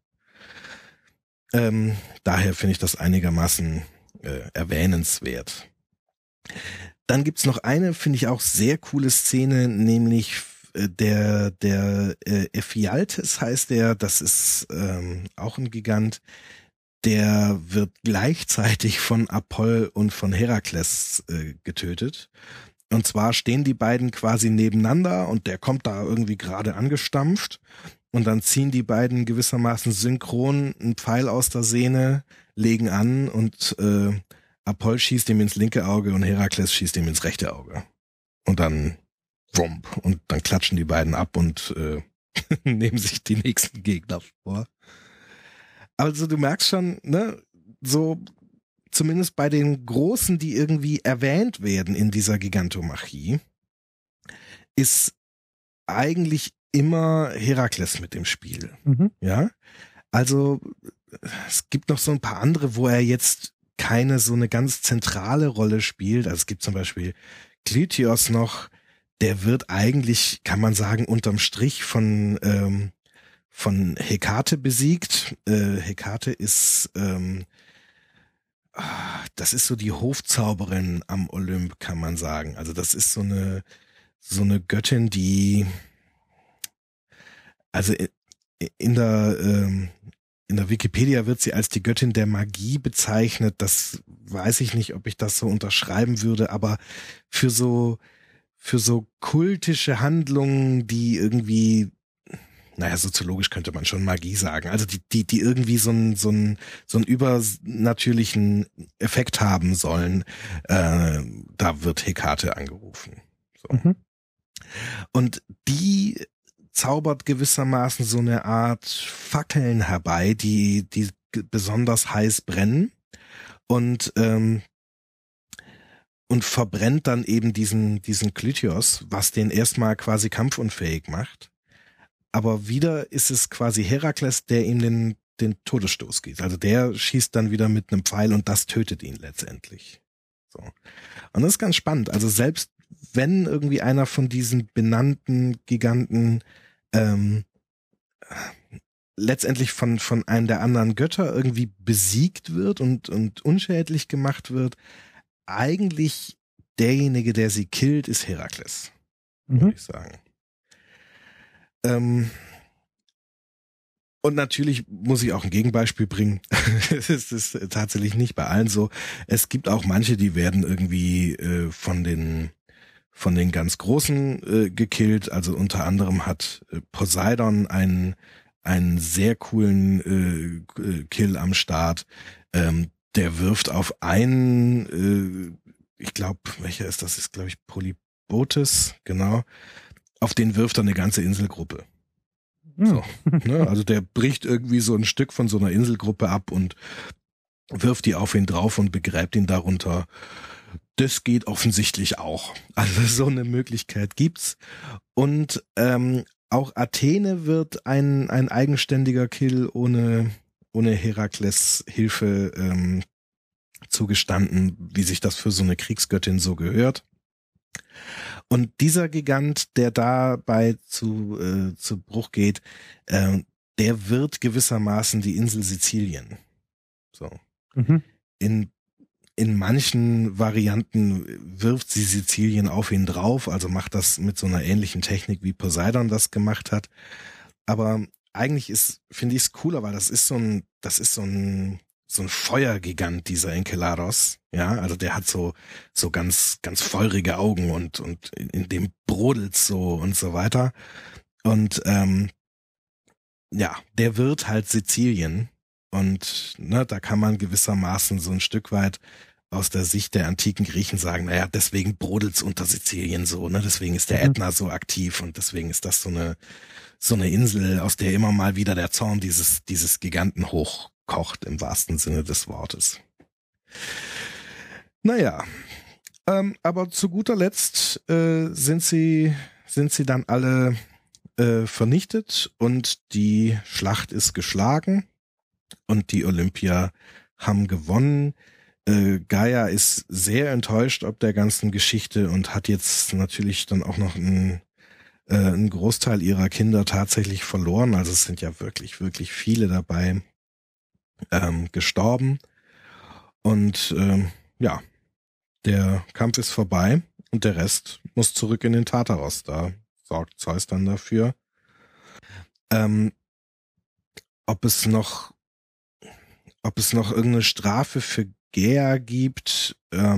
Daher finde ich das einigermaßen erwähnenswert. Dann gibt's noch eine, finde ich auch sehr coole Szene, nämlich der Ephialtes heißt der, das ist auch ein Gigant, der wird gleichzeitig von Apoll und von Herakles getötet. Und zwar stehen die beiden quasi nebeneinander und der kommt da irgendwie gerade angestampft und dann ziehen die beiden gewissermaßen synchron einen Pfeil aus der Sehne, legen an und Apoll schießt ihm ins linke Auge und Herakles schießt ihm ins rechte Auge. Und dann wump, und dann klatschen die beiden ab und nehmen sich die nächsten Gegner vor. Also du merkst schon, ne, so zumindest bei den Großen, die irgendwie erwähnt werden in dieser Gigantomachie, ist eigentlich immer Herakles mit dem Spiel. Ja, also es gibt noch so ein paar andere, wo er jetzt keine so eine ganz zentrale Rolle spielt. Also es gibt zum Beispiel Klytios noch, der wird eigentlich, kann man sagen, unterm Strich von Hekate besiegt. Hekate ist, das ist so die Hofzauberin am Olymp, kann man sagen. Also das ist so eine Göttin, die, also in der Wikipedia wird sie als die Göttin der Magie bezeichnet. Das weiß ich nicht, ob ich das so unterschreiben würde, aber für so kultische Handlungen, die irgendwie, naja, soziologisch könnte man schon Magie sagen, also die irgendwie so einen übernatürlichen Effekt haben sollen, da wird Hekate angerufen. So. Mhm. Und die zaubert gewissermaßen so eine Art Fackeln herbei, die besonders heiß brennen und verbrennt dann eben diesen Klytios, was den erstmal quasi kampfunfähig macht. Aber wieder ist es quasi Herakles, der ihm den Todesstoß gibt. Also der schießt dann wieder mit einem Pfeil und das tötet ihn letztendlich. So. Und das ist ganz spannend. Also selbst wenn irgendwie einer von diesen benannten Giganten letztendlich von einem der anderen Götter irgendwie besiegt wird und unschädlich gemacht wird, eigentlich derjenige, der sie killt, ist Herakles, würde ich sagen. Und natürlich muss ich auch ein Gegenbeispiel bringen. Es ist tatsächlich nicht bei allen so. Es gibt auch manche, die werden irgendwie von den ganz Großen gekillt. Also unter anderem hat Poseidon einen sehr coolen Kill am Start. Der wirft auf einen, ich glaube, welcher ist das? Ist, glaube ich, Polybotes, genau. Auf den wirft er eine ganze Inselgruppe. So, ne? Also der bricht irgendwie so ein Stück von so einer Inselgruppe ab und wirft die auf ihn drauf und begräbt ihn darunter. Das geht offensichtlich auch. Also so eine Möglichkeit gibt's. Und auch Athene wird ein eigenständiger Kill ohne Herakles Hilfe zugestanden, wie sich das für so eine Kriegsgöttin so gehört. Und dieser Gigant, der dabei zu Bruch geht, der wird gewissermaßen die Insel Sizilien. So. Mhm. In manchen Varianten wirft sie Sizilien auf ihn drauf, also macht das mit so einer ähnlichen Technik, wie Poseidon das gemacht hat. Aber eigentlich finde ich es cooler, weil das ist so ein Feuergigant, dieser Enceladus. Ja, also der hat so ganz, ganz feurige Augen und in dem brodelt's so und so weiter. Und ja, der wird halt Sizilien. Und ne, da kann man gewissermaßen so ein Stück weit aus der Sicht der antiken Griechen sagen, naja, deswegen brodelt's unter Sizilien so, ne? Deswegen ist der Ätna so aktiv und deswegen ist das so eine Insel, aus der immer mal wieder der Zorn dieses Giganten hochkocht, im wahrsten Sinne des Wortes. Naja, aber zu guter Letzt sind sie dann alle vernichtet und die Schlacht ist geschlagen. Und die Olympier haben gewonnen. Gaia ist sehr enttäuscht ob der ganzen Geschichte und hat jetzt natürlich dann auch noch einen Großteil ihrer Kinder tatsächlich verloren. Also es sind ja wirklich, wirklich viele dabei gestorben. Und ja, der Kampf ist vorbei und der Rest muss zurück in den Tartaros. Da sorgt Zeus dann dafür. Ob es noch irgendeine Strafe für Gea gibt,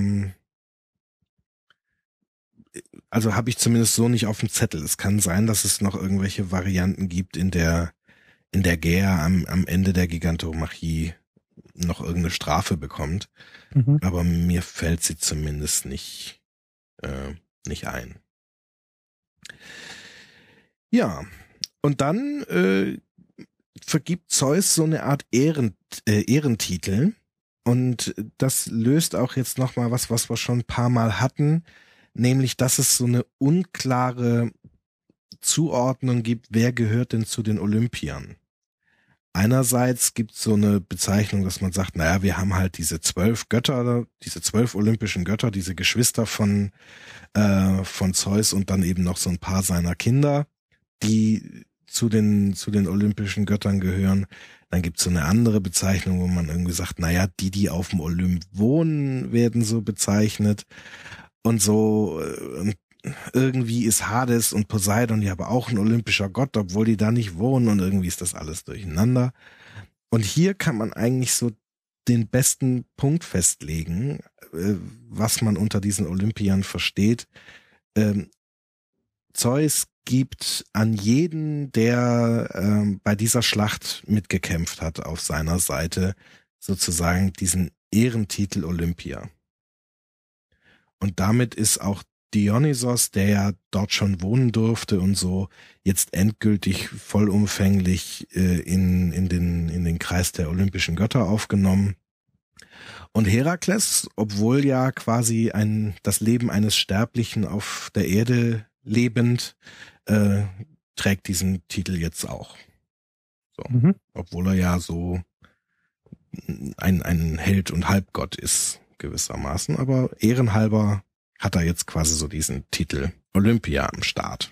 also habe ich zumindest so nicht auf dem Zettel. Es kann sein, dass es noch irgendwelche Varianten gibt, in der Gea am Ende der Gigantomachie noch irgendeine Strafe bekommt. Mhm. Aber mir fällt sie zumindest nicht ein. Ja, und dann vergibt Zeus so eine Art Ehrentitel und das löst auch jetzt nochmal was wir schon ein paar Mal hatten, nämlich dass es so eine unklare Zuordnung gibt, wer gehört denn zu den Olympiern. einerseits gibt es so eine Bezeichnung, dass man sagt, naja, wir haben halt diese 12 Götter, diese 12 olympischen Götter, diese Geschwister von Zeus und dann eben noch so ein paar seiner Kinder, die zu den olympischen Göttern gehören. Dann gibt es so eine andere Bezeichnung, wo man irgendwie sagt, naja, die auf dem Olymp wohnen, werden so bezeichnet. Und so irgendwie ist Hades und Poseidon ja aber auch ein olympischer Gott, obwohl die da nicht wohnen, und irgendwie ist das alles durcheinander. Und hier kann man eigentlich so den besten Punkt festlegen, was man unter diesen Olympiern versteht. Zeus gibt an jeden, der bei dieser Schlacht mitgekämpft hat, auf seiner Seite sozusagen diesen Ehrentitel Olympia. Und damit ist auch Dionysos, der ja dort schon wohnen durfte und so, jetzt endgültig vollumfänglich in den Kreis der olympischen Götter aufgenommen. Und Herakles, obwohl ja quasi das Leben eines Sterblichen auf der Erde lebend, trägt diesen Titel jetzt auch. So. Obwohl er ja so ein Held und Halbgott ist, gewissermaßen. Aber ehrenhalber hat er jetzt quasi so diesen Titel Olympia am Start.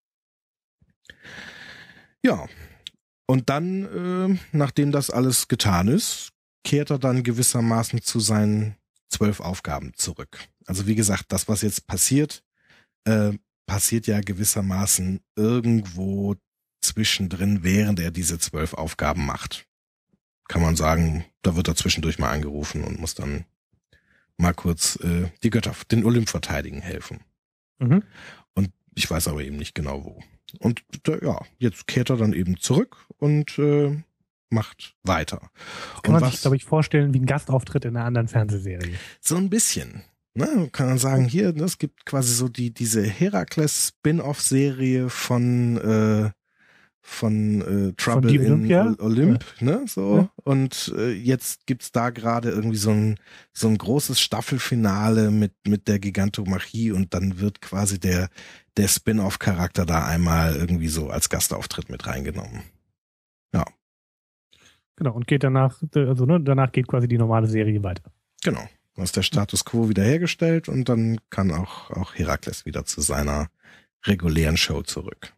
Ja, und dann, nachdem das alles getan ist, kehrt er dann gewissermaßen zu seinen 12 Aufgaben zurück. Also wie gesagt, das, was jetzt passiert, passiert ja gewissermaßen irgendwo zwischendrin, während er diese 12 Aufgaben macht. Kann man sagen, da wird er zwischendurch mal angerufen und muss dann mal kurz die Götter, den Olymp verteidigen helfen. Und ich weiß aber eben nicht genau wo. Und jetzt kehrt er dann eben zurück und macht weiter. Kann man sich, glaube ich, vorstellen wie ein Gastauftritt in einer anderen Fernsehserie. So ein bisschen. Ne, kann man sagen, hier, es gibt quasi so diese Herakles-Spin-Off-Serie von Trouble in Olymp, ne, so. Ja. Und jetzt gibt's da gerade irgendwie so ein großes Staffelfinale mit der Gigantomachie, und dann wird quasi der Spin-Off-Charakter da einmal irgendwie so als Gastauftritt mit reingenommen. Ja. Genau, und geht danach geht quasi die normale Serie weiter. Genau. Dann ist der Status quo wiederhergestellt und dann kann auch Herakles wieder zu seiner regulären Show zurück.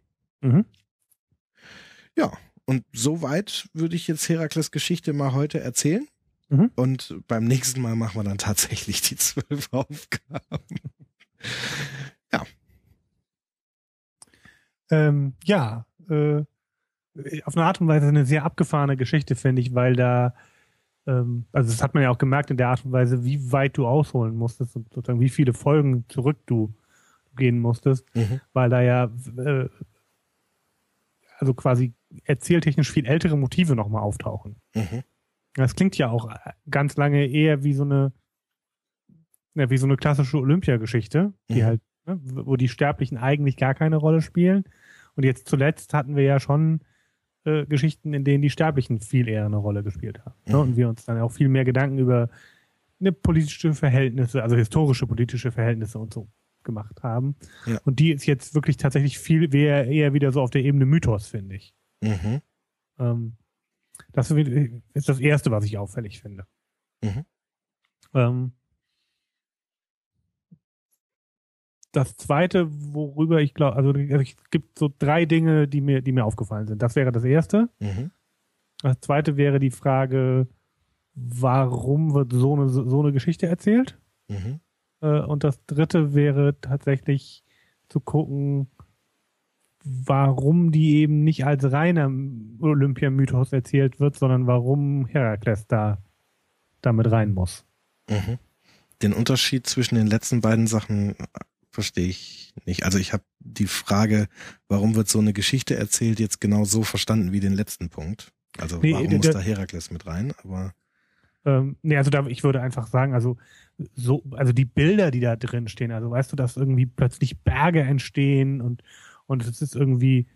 Ja, und soweit würde ich jetzt Herakles Geschichte mal heute erzählen. Und beim nächsten Mal machen wir dann tatsächlich die 12 Aufgaben. Ja. Auf eine Art und Weise eine sehr abgefahrene Geschichte, finde ich, weil da also das hat man ja auch gemerkt in der Art und Weise, wie weit du ausholen musstest und sozusagen wie viele Folgen zurück du gehen musstest, weil da ja also quasi erzähltechnisch viel ältere Motive nochmal auftauchen. Das klingt ja auch ganz lange eher wie so eine klassische Olympiageschichte, die halt, ne, wo die Sterblichen eigentlich gar keine Rolle spielen. Und jetzt zuletzt hatten wir ja schon Geschichten, in denen die Sterblichen viel eher eine Rolle gespielt haben. Ne? Und wir uns dann auch viel mehr Gedanken über politische Verhältnisse, also historische politische Verhältnisse und so gemacht haben. Ja. Und die ist jetzt wirklich tatsächlich eher wieder so auf der Ebene Mythos, finde ich. Das ist das Erste, was ich auffällig finde. Das Zweite, worüber ich glaube, also es gibt so 3 Dinge, die mir aufgefallen sind. Das wäre das Erste. Das Zweite wäre die Frage, warum wird so eine Geschichte erzählt? Und das Dritte wäre tatsächlich zu gucken, warum die eben nicht als reiner Olympiamythos erzählt wird, sondern warum Herakles damit rein muss. Den Unterschied zwischen den letzten beiden Sachen verstehe ich nicht. Also ich habe die Frage, warum wird so eine Geschichte erzählt, jetzt genau so verstanden wie den letzten Punkt. Also warum muss da Herakles mit rein? Aber ich würde einfach sagen, also die Bilder, die da drin stehen, also weißt du, dass irgendwie plötzlich Berge entstehen und es ist irgendwie,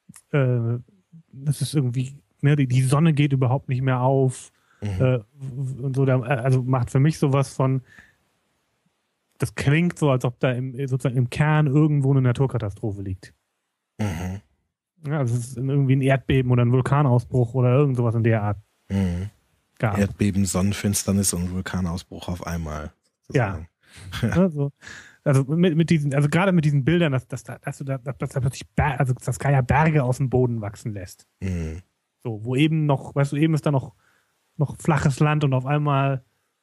die Sonne geht überhaupt nicht mehr auf und so, also macht für mich sowas von, das klingt so, als ob da sozusagen im Kern irgendwo eine Naturkatastrophe liegt. Ja, also es ist irgendwie ein Erdbeben oder ein Vulkanausbruch oder irgend sowas in der Art gab. Erdbeben, Sonnenfinsternis und Vulkanausbruch auf einmal. Sozusagen. Ja. Also mit diesen, also gerade mit diesen Bildern, dass da plötzlich also das Gaia Berge aus dem Boden wachsen lässt. So, wo eben noch, weißt du, eben ist da noch flaches Land und auf einmal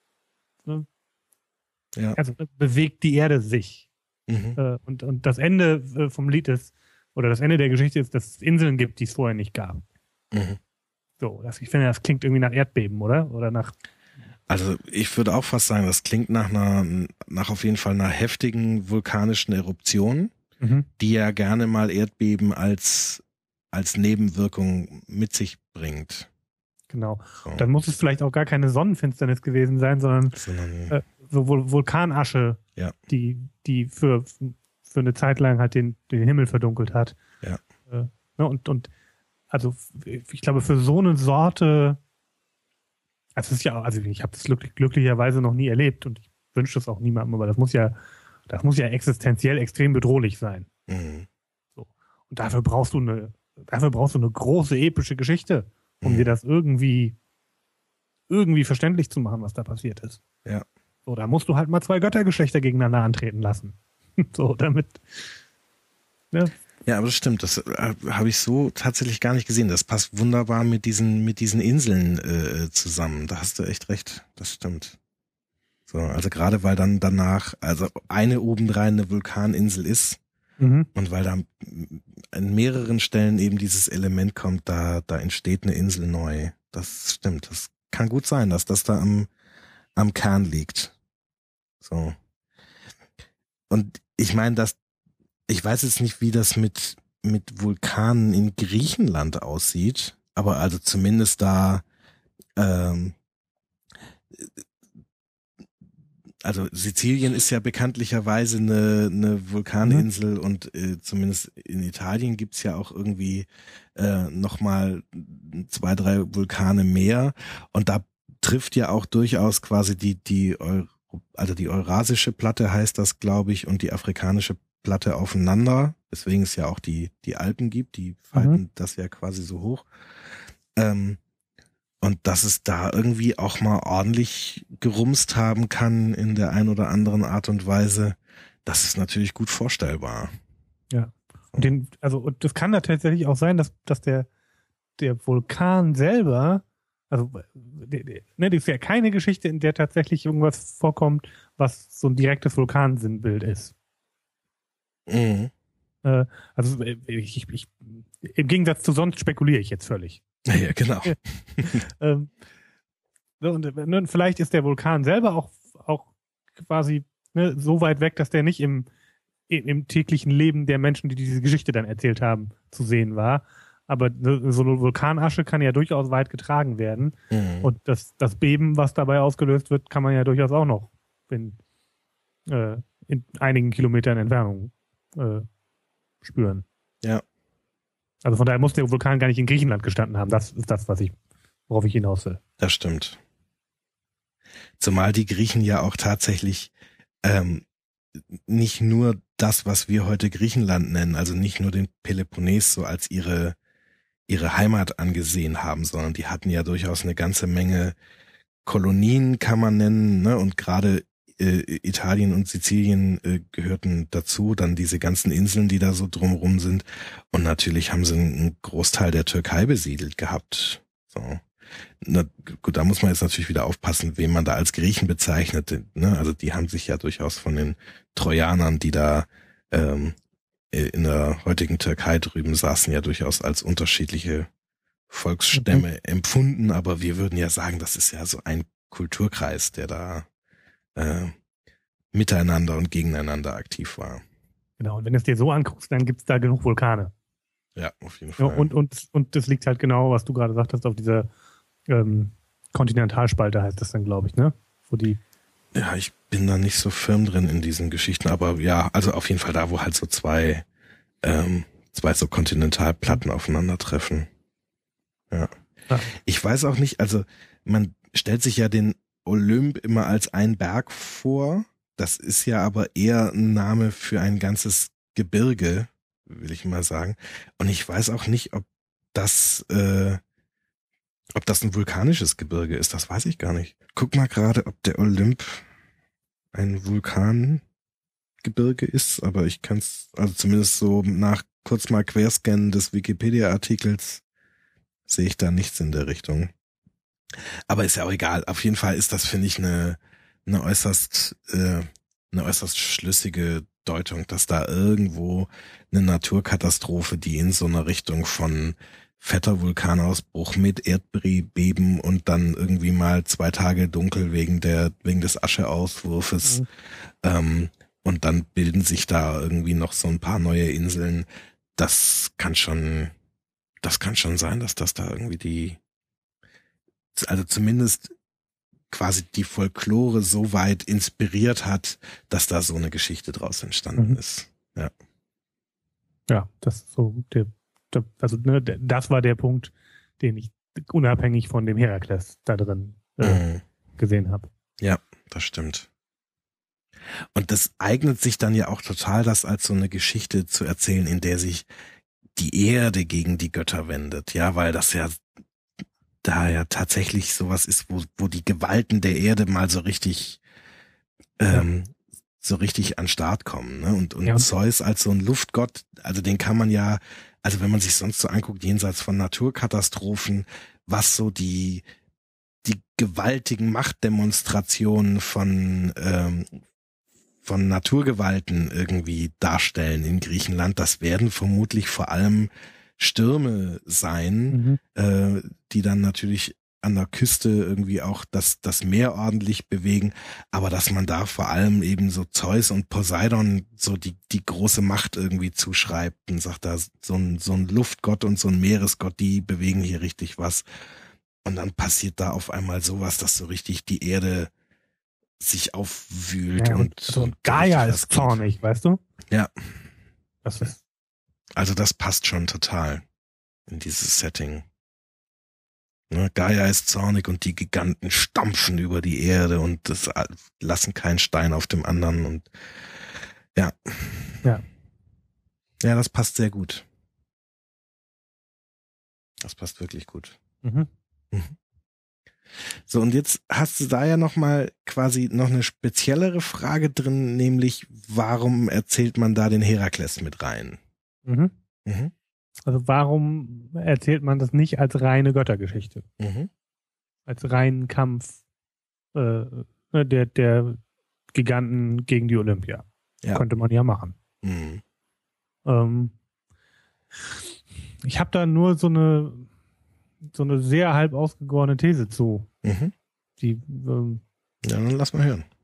also bewegt die Erde sich. Und das Ende vom Lied ist, oder das Ende der Geschichte ist, dass es Inseln gibt, die es vorher nicht gab. So, ich finde, das klingt irgendwie nach Erdbeben, oder? Oder nach. Also ich würde auch fast sagen, das klingt nach auf jeden Fall einer heftigen vulkanischen Eruption, die ja gerne mal Erdbeben als Nebenwirkung mit sich bringt. Genau. So. Dann muss es vielleicht auch gar keine Sonnenfinsternis gewesen sein, sondern so Vulkanasche, die für eine Zeit lang halt den Himmel verdunkelt hat. Ja. Und also ich glaube, für so eine Sorte, also es ist ja, also ich habe das glücklicherweise noch nie erlebt und ich wünsche es auch niemandem, aber das muss ja existenziell extrem bedrohlich sein. So. Und dafür brauchst du eine große epische Geschichte, um dir das irgendwie verständlich zu machen, was da passiert ist. Ja. So, da musst du halt mal 2 Göttergeschlechter gegeneinander antreten lassen. So, damit. Ja. Ja, aber das stimmt. Das habe ich so tatsächlich gar nicht gesehen. Das passt wunderbar mit diesen Inseln zusammen. Da hast du echt recht. Das stimmt. So, also gerade weil dann danach, also eine obendrein eine Vulkaninsel ist und weil da an mehreren Stellen eben dieses Element kommt, da entsteht eine Insel neu. Das stimmt. Das kann gut sein, dass das da am Kern liegt. So. Und ich meine, ich weiß jetzt nicht, wie das mit Vulkanen in Griechenland aussieht, aber also zumindest da, also Sizilien ist ja bekanntlicherweise eine Vulkaninsel und zumindest in Italien gibt's ja auch irgendwie nochmal 2, 3 Vulkane mehr und da trifft ja auch durchaus quasi die Eurasische Platte heißt das, glaube ich, und die afrikanische Platte aufeinander, weswegen es ja auch die Alpen gibt, die falten das ja quasi so hoch. Und dass es da irgendwie auch mal ordentlich gerumst haben kann in der ein oder anderen Art und Weise, das ist natürlich gut vorstellbar. Ja. Und das kann da tatsächlich auch sein, dass der Vulkan selber, also das ist ja keine Geschichte, in der tatsächlich irgendwas vorkommt, was so ein direktes Vulkansinnbild ist. Also ich im Gegensatz zu sonst spekuliere ich jetzt völlig. Ja, genau. Und vielleicht ist der Vulkan selber auch quasi so weit weg, dass der nicht im täglichen Leben der Menschen, die diese Geschichte dann erzählt haben, zu sehen war. Aber so eine Vulkanasche kann ja durchaus weit getragen werden. Und das Beben, was dabei ausgelöst wird, kann man ja durchaus auch noch in einigen Kilometern Entfernung spüren. Ja. Also von daher muss der Vulkan gar nicht in Griechenland gestanden haben. Das ist das, worauf ich hinaus will. Das stimmt. Zumal die Griechen ja auch tatsächlich nicht nur das, was wir heute Griechenland nennen, also nicht nur den Peloponnes so als ihre Heimat angesehen haben, sondern die hatten ja durchaus eine ganze Menge Kolonien, kann man nennen, ne? Und gerade Italien und Sizilien gehörten dazu, dann diese ganzen Inseln, die da so drumherum sind. Und natürlich haben sie einen Großteil der Türkei besiedelt gehabt. So. Na gut, da muss man jetzt natürlich wieder aufpassen, wen man da als Griechen bezeichnet. Ne? Also die haben sich ja durchaus von den Trojanern, die da in der heutigen Türkei drüben saßen, ja durchaus als unterschiedliche Volksstämme empfunden. Aber wir würden ja sagen, das ist ja so ein Kulturkreis, der da miteinander und gegeneinander aktiv war. Genau, und wenn du es dir so anguckst, dann gibt es da genug Vulkane. Ja, auf jeden Fall. Und das liegt halt genau, was du gerade sagtest, auf dieser Kontinentalspalte heißt das dann, glaube ich, ne? Ja, ich bin da nicht so firm drin in diesen Geschichten, aber ja, also auf jeden Fall da, wo halt so zwei so Kontinentalplatten aufeinandertreffen. Ja. Ich weiß auch nicht, also man stellt sich ja den Olymp immer als ein Berg vor. Das ist ja aber eher ein Name für ein ganzes Gebirge, will ich mal sagen. Und ich weiß auch nicht, ob das ein vulkanisches Gebirge ist. Das weiß ich gar nicht. Guck mal gerade, ob der Olymp ein Vulkangebirge ist, aber ich kann es, also zumindest so nach kurz mal Querscannen des Wikipedia-Artikels sehe ich da nichts in der Richtung. Aber ist ja auch egal. Auf jeden Fall ist das, finde ich, eine äußerst schlüssige Deutung, dass da irgendwo eine Naturkatastrophe, die in so einer Richtung von fetter Vulkanausbruch mit Erdbeben und dann irgendwie mal 2 Tage dunkel wegen des Ascheauswurfes, und dann bilden sich da irgendwie noch so ein paar neue Inseln. Das kann schon sein, dass das da irgendwie also zumindest quasi die Folklore so weit inspiriert hat, dass da so eine Geschichte draus entstanden ist. Ja. Ja, das ist so das war der Punkt, den ich unabhängig von dem Herakles da drin gesehen habe. Ja, das stimmt. Und das eignet sich dann ja auch total, das als so eine Geschichte zu erzählen, in der sich die Erde gegen die Götter wendet. Ja, weil das ja da ja tatsächlich sowas ist, wo die Gewalten der Erde mal so richtig an den Start kommen. Ne? Und Zeus als so ein Luftgott, also den kann man ja, also wenn man sich sonst so anguckt, jenseits von Naturkatastrophen, was so die gewaltigen Machtdemonstrationen von Naturgewalten irgendwie darstellen in Griechenland, das werden vermutlich vor allem Stürme sein, die dann natürlich an der Küste irgendwie auch das Meer ordentlich bewegen, aber dass man da vor allem eben so Zeus und Poseidon so die große Macht irgendwie zuschreibt und sagt, da so ein Luftgott und so ein Meeresgott, die bewegen hier richtig was. Und dann passiert da auf einmal sowas, dass so richtig die Erde sich aufwühlt. Ja, und Gaia ist zornig, weißt du? Ja. Das ist Also das passt schon total in dieses Setting. Ne, Gaia ist zornig und die Giganten stampfen über die Erde und lassen keinen Stein auf dem anderen und ja. Ja. Ja, das passt sehr gut. Das passt wirklich gut. So, und jetzt hast du da ja nochmal quasi noch eine speziellere Frage drin, nämlich warum erzählt man da den Herakles mit rein? Also warum erzählt man das nicht als reine Göttergeschichte? Als reinen Kampf der Giganten gegen die Olympia. Ja. Könnte man ja machen. Ich habe da nur so eine sehr halb ausgegorene These zu. Die ja, dann lass mal hören.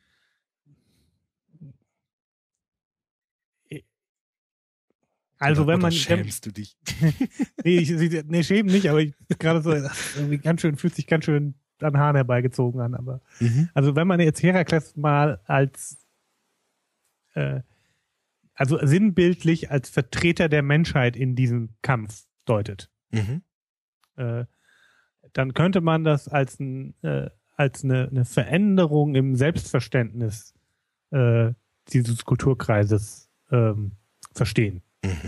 Also wenn man schämst du dich? nee, schämen nicht, aber ich gerade so irgendwie fühlt sich ganz schön an Haaren herbeigezogen an, aber also wenn man jetzt Herakles mal als also sinnbildlich als Vertreter der Menschheit in diesem Kampf deutet, dann könnte man das als eine Veränderung im Selbstverständnis dieses Kulturkreises verstehen.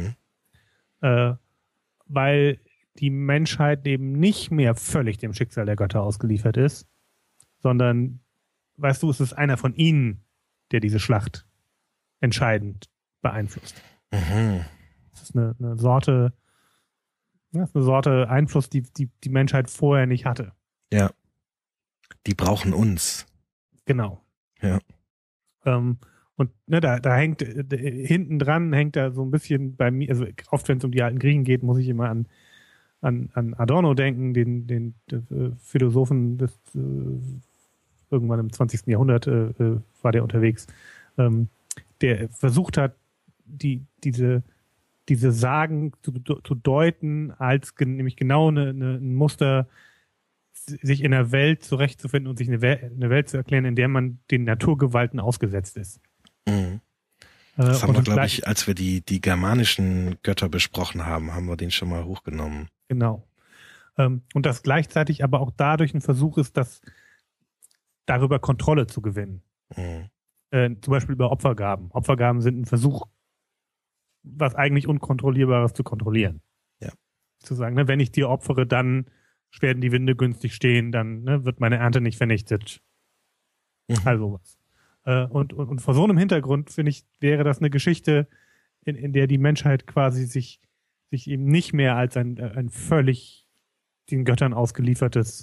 Weil die Menschheit eben nicht mehr völlig dem Schicksal der Götter ausgeliefert ist, sondern, weißt du, es ist einer von ihnen, der diese Schlacht entscheidend beeinflusst. Es ist eine Sorte Einfluss, die Menschheit vorher nicht hatte. Ja. Die brauchen uns. Genau. Ja. Und ne, da hängt hinten dran hängt da so ein bisschen bei mir, also oft wenn es um die alten Griechen geht, muss ich immer an Adorno denken, den Philosophen des irgendwann im 20. Jahrhundert war der unterwegs, der versucht hat, diese Sagen zu deuten als nämlich genau ein Muster, sich in der Welt zurechtzufinden und sich eine Welt zu erklären, in der man den Naturgewalten ausgesetzt ist. Das haben wir, glaube ich, als wir die germanischen Götter besprochen haben, haben wir den schon mal hochgenommen. Genau. Und das gleichzeitig aber auch dadurch ein Versuch ist, darüber Kontrolle zu gewinnen. Zum Beispiel über Opfergaben. Opfergaben sind ein Versuch, was eigentlich Unkontrollierbares zu kontrollieren. Ja. Zu sagen, ne, wenn ich dir opfere, dann werden die Winde günstig stehen, dann wird meine Ernte nicht vernichtet. Also was. Und vor so einem Hintergrund, finde ich, wäre das eine Geschichte, in der die Menschheit quasi sich eben nicht mehr als ein völlig den Göttern ausgeliefertes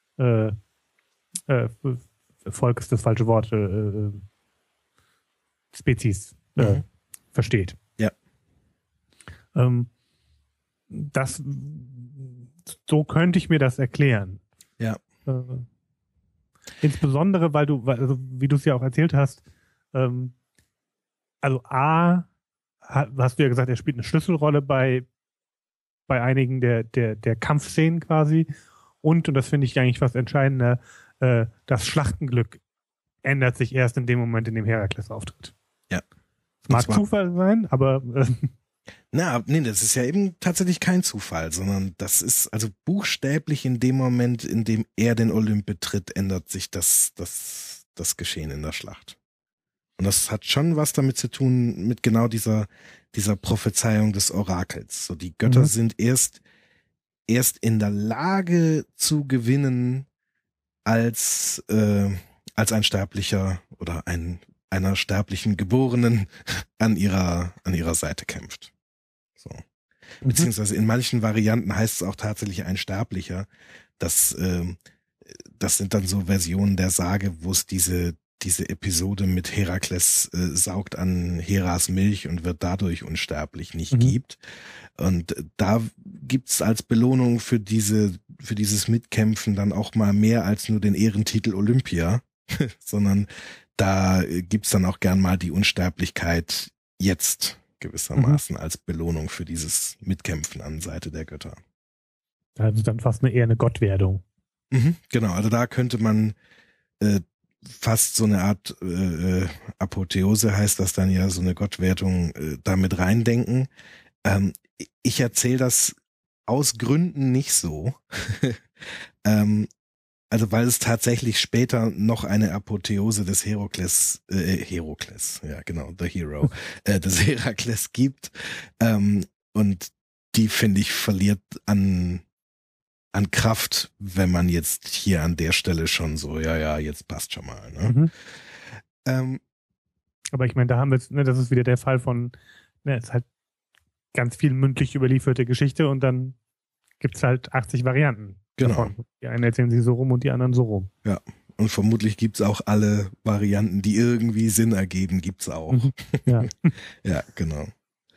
Volk ist das falsche Wort, Spezies versteht. Ja. So könnte ich mir das erklären. Ja. Insbesondere, also wie du es ja auch erzählt hast, also hast du ja gesagt, er spielt eine Schlüsselrolle bei einigen der Kampfszenen quasi und das finde ich eigentlich fast entscheidender, das Schlachtenglück ändert sich erst in dem Moment, in dem Herakles auftritt. Ja. Es mag Zufall sein, aber das ist ja eben tatsächlich kein Zufall, sondern das ist also buchstäblich in dem Moment, in dem er den Olymp betritt, ändert sich das Geschehen in der Schlacht. Und das hat schon was damit zu tun, mit genau dieser Prophezeiung des Orakels. So, die Götter sind erst in der Lage zu gewinnen, als ein Sterblicher oder einer sterblichen Geborenen an ihrer Seite kämpft. So. Beziehungsweise in manchen Varianten heißt es auch tatsächlich ein Sterblicher. Das sind dann so Versionen der Sage, wo es diese Episode mit Herakles saugt an Heras Milch und wird dadurch unsterblich nicht gibt. Und da gibt's als Belohnung für dieses Mitkämpfen dann auch mal mehr als nur den Ehrentitel Olympia, sondern da gibt's dann auch gern mal die Unsterblichkeit jetzt gewissermaßen als Belohnung für dieses Mitkämpfen an Seite der Götter. Also dann fast eher eine Gottwerdung. Genau, also da könnte man fast so eine Art Apotheose heißt das dann ja, so eine Gottwertung damit reindenken. Ich erzähle das aus Gründen nicht so. Also weil es tatsächlich später noch eine Apotheose des Herakles, ja genau, The Hero, des Herakles gibt. Und die, finde ich, verliert an Kraft, wenn man jetzt hier an der Stelle schon so, ja, jetzt passt schon mal. Ne? Aber ich meine, da haben wir jetzt, das ist wieder der Fall von, es ist halt ganz viel mündlich überlieferte Geschichte und dann gibt's halt 80 Varianten. Genau. Davon. Die einen erzählen sie so rum und die anderen so rum. Ja, und vermutlich gibt's auch alle Varianten, die irgendwie Sinn ergeben, gibt's auch. Ja. Ja, genau.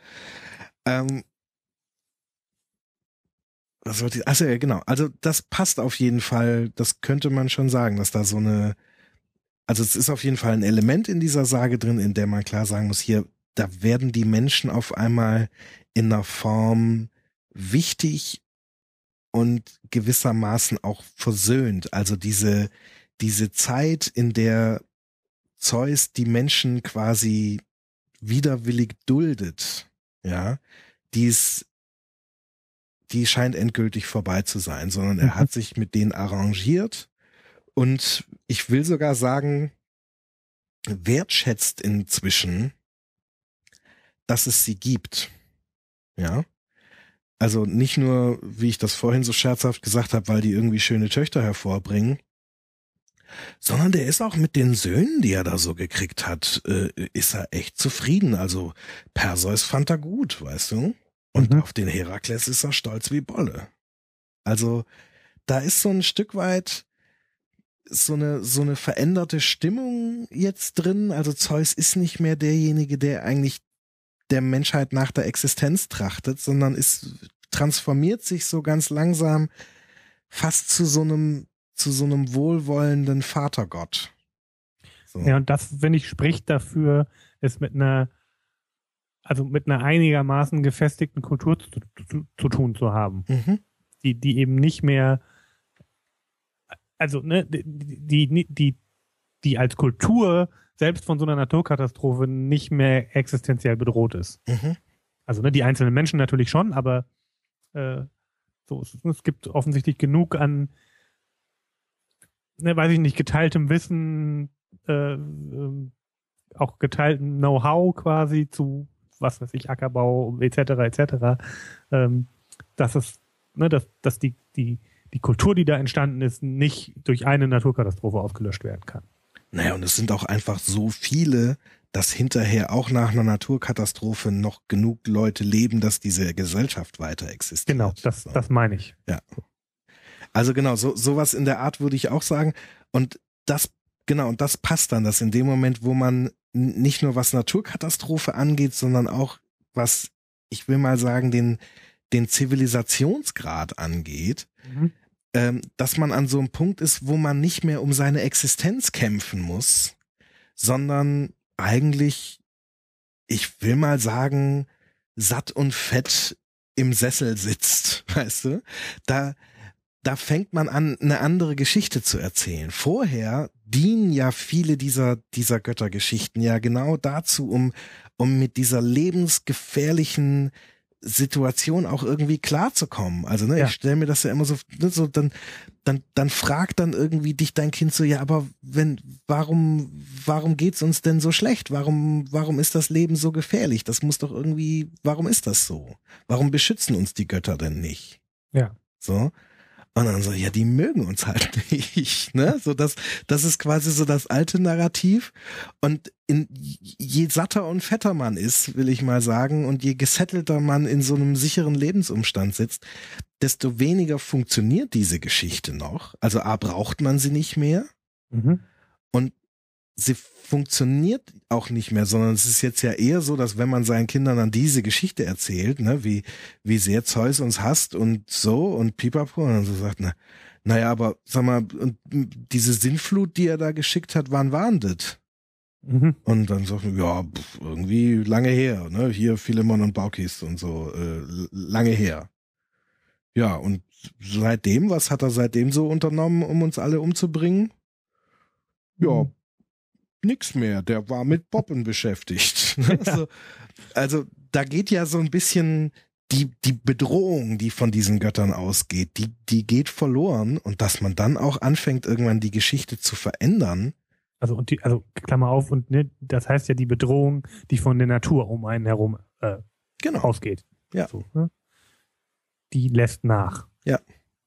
Was wollte ich? Achso, ja, genau. Also das passt auf jeden Fall, das könnte man schon sagen, dass da so eine, also es ist auf jeden Fall ein Element in dieser Sage drin, in der man klar sagen muss, hier, da werden die Menschen auf einmal in einer Form wichtig und gewissermaßen auch versöhnt. Also diese Zeit, in der Zeus die Menschen quasi widerwillig duldet, ja, die scheint endgültig vorbei zu sein, sondern er hat sich mit denen arrangiert und ich will sogar sagen, wertschätzt inzwischen, dass es sie gibt. Ja. Also nicht nur, wie ich das vorhin so scherzhaft gesagt habe, weil die irgendwie schöne Töchter hervorbringen, sondern der ist auch mit den Söhnen, die er da so gekriegt hat, ist er echt zufrieden. Also Perseus fand er gut, weißt du? Und auf den Herakles ist er stolz wie Bolle. Also da ist so ein Stück weit so eine veränderte Stimmung jetzt drin. Also Zeus ist nicht mehr derjenige, der eigentlich der Menschheit nach der Existenz trachtet, sondern transformiert sich so ganz langsam fast zu so einem wohlwollenden Vatergott. So. Ja, und das, finde ich, spricht dafür, es mit einer einigermaßen gefestigten Kultur zu tun zu haben. Die eben nicht mehr, also, die als Kultur selbst von so einer Naturkatastrophe nicht mehr existenziell bedroht ist. Also, die einzelnen Menschen natürlich schon, aber es gibt offensichtlich genug an, weiß ich nicht, geteiltem Wissen, auch geteiltem Know-how quasi zu was weiß ich, Ackerbau etc. Dass es, ne, dass die Kultur, die da entstanden ist, nicht durch eine Naturkatastrophe ausgelöscht werden kann. Naja, und es sind auch einfach so viele, dass hinterher auch nach einer Naturkatastrophe noch genug Leute leben, dass diese Gesellschaft weiter existiert. Genau, das meine ich. Ja. Also genau, sowas in der Art würde ich auch sagen. Und das passt dann, dass in dem Moment, wo man nicht nur was Naturkatastrophe angeht, sondern auch was, ich will mal sagen, den Zivilisationsgrad angeht, dass man an so einem Punkt ist, wo man nicht mehr um seine Existenz kämpfen muss, sondern eigentlich, ich will mal sagen, satt und fett im Sessel sitzt, weißt du? Da fängt man an, eine andere Geschichte zu erzählen. Vorher dienen ja viele dieser Göttergeschichten ja genau dazu, um mit dieser lebensgefährlichen Situation auch irgendwie klarzukommen. Also, ne, ich stelle mir das ja immer so, ne, so dann fragt dann irgendwie dich dein Kind so, ja, aber warum geht's uns denn so schlecht? Warum ist das Leben so gefährlich? Das muss doch irgendwie, warum ist das so? Warum beschützen uns die Götter denn nicht? Ja. So. Und dann so, ja, die mögen uns halt nicht, ne? So, das ist quasi so das alte Narrativ. Und je satter und fetter man ist, will ich mal sagen, und je gesettelter man in so einem sicheren Lebensumstand sitzt, desto weniger funktioniert diese Geschichte noch. Also A, braucht man sie nicht mehr. Und sie funktioniert auch nicht mehr, sondern es ist jetzt ja eher so, dass wenn man seinen Kindern dann diese Geschichte erzählt, ne, wie sehr Zeus uns hasst und so und pipapo, und dann so sagt, naja, aber sag mal, und diese Sintflut, die er da geschickt hat, wann war denn das? Und dann sagt man, ja, irgendwie lange her, ne, hier Philemon und Baukis und so, lange her. Ja, und seitdem, was hat er seitdem so unternommen, um uns alle umzubringen? Ja, nix mehr, der war mit Poppen beschäftigt. Ja. Also da geht ja so ein bisschen die Bedrohung, die von diesen Göttern ausgeht, die geht verloren, und dass man dann auch anfängt, irgendwann die Geschichte zu verändern. Also Klammer auf, und ne, das heißt ja die Bedrohung, die von der Natur um einen herum ausgeht. Ja. So, ne? Die lässt nach. Ja.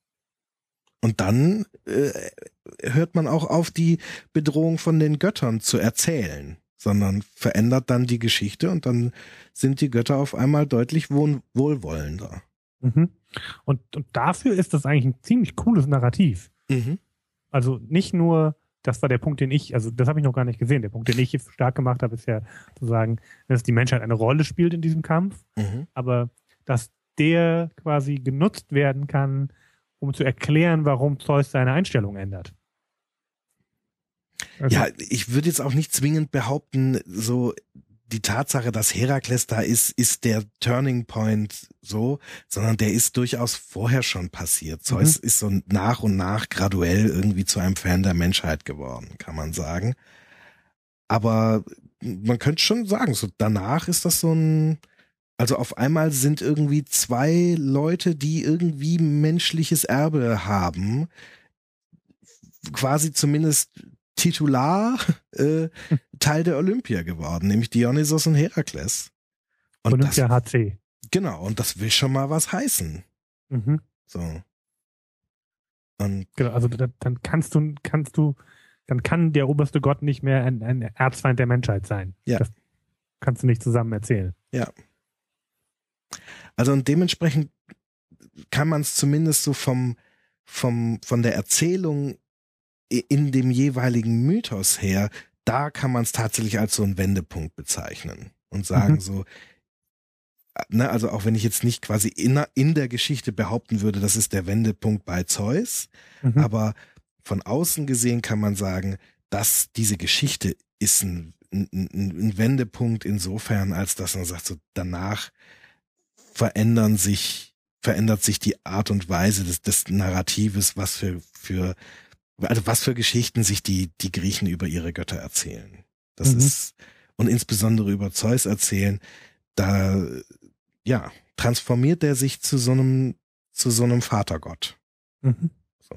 Und dann hört man auch auf, die Bedrohung von den Göttern zu erzählen, sondern verändert dann die Geschichte, und dann sind die Götter auf einmal deutlich wohlwollender. Und dafür ist das eigentlich ein ziemlich cooles Narrativ. Also nicht nur, das war der Punkt, das habe ich noch gar nicht gesehen, der Punkt, den ich stark gemacht habe, ist ja zu sagen, dass die Menschheit eine Rolle spielt in diesem Kampf, aber dass der quasi genutzt werden kann, um zu erklären, warum Zeus seine Einstellung ändert. Also, ja, ich würde jetzt auch nicht zwingend behaupten, so die Tatsache, dass Herakles da ist der Turning Point so, sondern der ist durchaus vorher schon passiert. Zeus ist so nach und nach graduell irgendwie zu einem Fan der Menschheit geworden, kann man sagen. Aber man könnte schon sagen, so danach ist das so ein, also auf einmal sind irgendwie zwei Leute, die irgendwie menschliches Erbe haben, quasi zumindest titular Teil der Olympia geworden, nämlich Dionysos und Herakles. Und Olympia HC. Genau, und das will schon mal was heißen. So. Und genau, also dann kann der oberste Gott nicht mehr ein Erzfeind der Menschheit sein. Ja. Das kannst du nicht zusammen erzählen. Ja. Also und dementsprechend kann man es zumindest so von der Erzählung in dem jeweiligen Mythos her, da kann man es tatsächlich als so einen Wendepunkt bezeichnen und sagen so, ne, also auch wenn ich jetzt nicht quasi in der Geschichte behaupten würde, das ist der Wendepunkt bei Zeus, aber von außen gesehen kann man sagen, dass diese Geschichte ist ein Wendepunkt insofern, als dass man sagt, so danach verändert sich die Art und Weise des Narratives, was für Geschichten sich die Griechen über ihre Götter erzählen. Das ist, und insbesondere über Zeus erzählen, da, ja, transformiert er sich zu so einem Vatergott. So.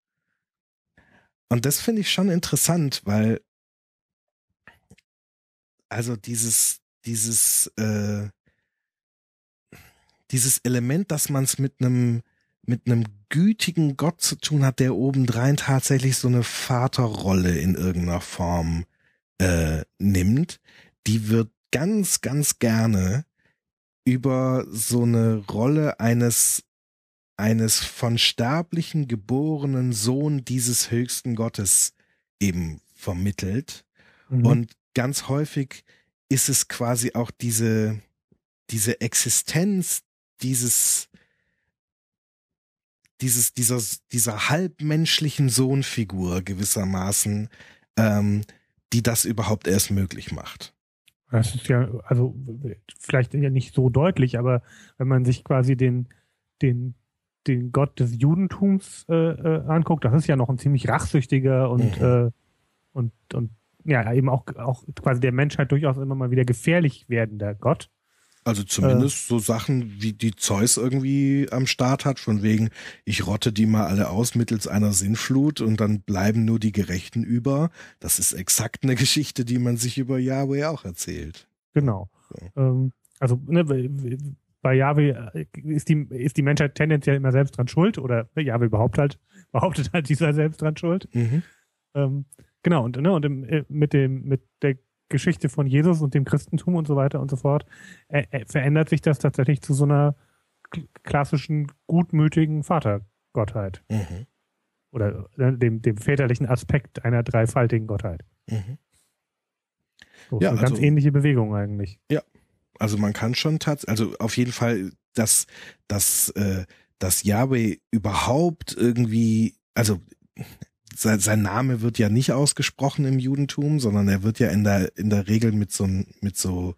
Und das finde ich schon interessant, weil, also dieses dieses Element, dass man es mit einem gütigen Gott zu tun hat, der obendrein tatsächlich so eine Vaterrolle in irgendeiner Form nimmt, die wird ganz, ganz gerne über so eine Rolle eines von Sterblichen geborenen Sohn dieses höchsten Gottes eben vermittelt. Mhm. Und ganz häufig ist es quasi auch diese Existenz dieser halbmenschlichen Sohnfigur gewissermaßen, die das überhaupt erst möglich macht. Das ist ja, also vielleicht ja nicht so deutlich, aber wenn man sich quasi den Gott des Judentums anguckt, das ist ja noch ein ziemlich rachsüchtiger und ja, eben auch quasi der Menschheit durchaus immer mal wieder gefährlich werdender Gott. Also zumindest so Sachen, wie die Zeus irgendwie am Start hat, von wegen, ich rotte die mal alle aus mittels einer Sintflut und dann bleiben nur die Gerechten über. Das ist exakt eine Geschichte, die man sich über Yahweh auch erzählt. Genau. So. Also bei Yahweh ist die Menschheit tendenziell immer selbst dran schuld, oder Yahweh behauptet halt, dieser selbst dran schuld. Mhm. Genau, und mit der Geschichte von Jesus und dem Christentum und so weiter und so fort, verändert sich das tatsächlich zu so einer klassischen, gutmütigen Vatergottheit. Mhm. Oder dem väterlichen Aspekt einer dreifaltigen Gottheit. Mhm. So, ja, eine ganz ähnliche Bewegung eigentlich. Ja, also man kann schon also auf jeden Fall, dass Yahweh überhaupt irgendwie, also sein Name wird ja nicht ausgesprochen im Judentum, sondern er wird ja in der Regel mit so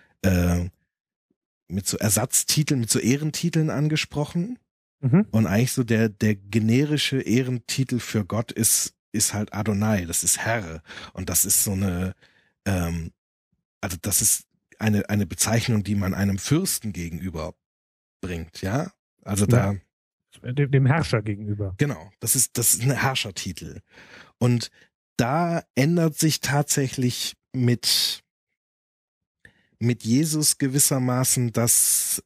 Ersatztiteln, mit so Ehrentiteln angesprochen. Mhm. Und eigentlich so der generische Ehrentitel für Gott ist halt Adonai, das ist Herr. Und das ist so eine, also das ist eine Bezeichnung, die man einem Fürsten gegenüber bringt, ja? Also da. Dem Herrscher gegenüber. Genau, das ist ein Herrschertitel. Und da ändert sich tatsächlich mit Jesus gewissermaßen das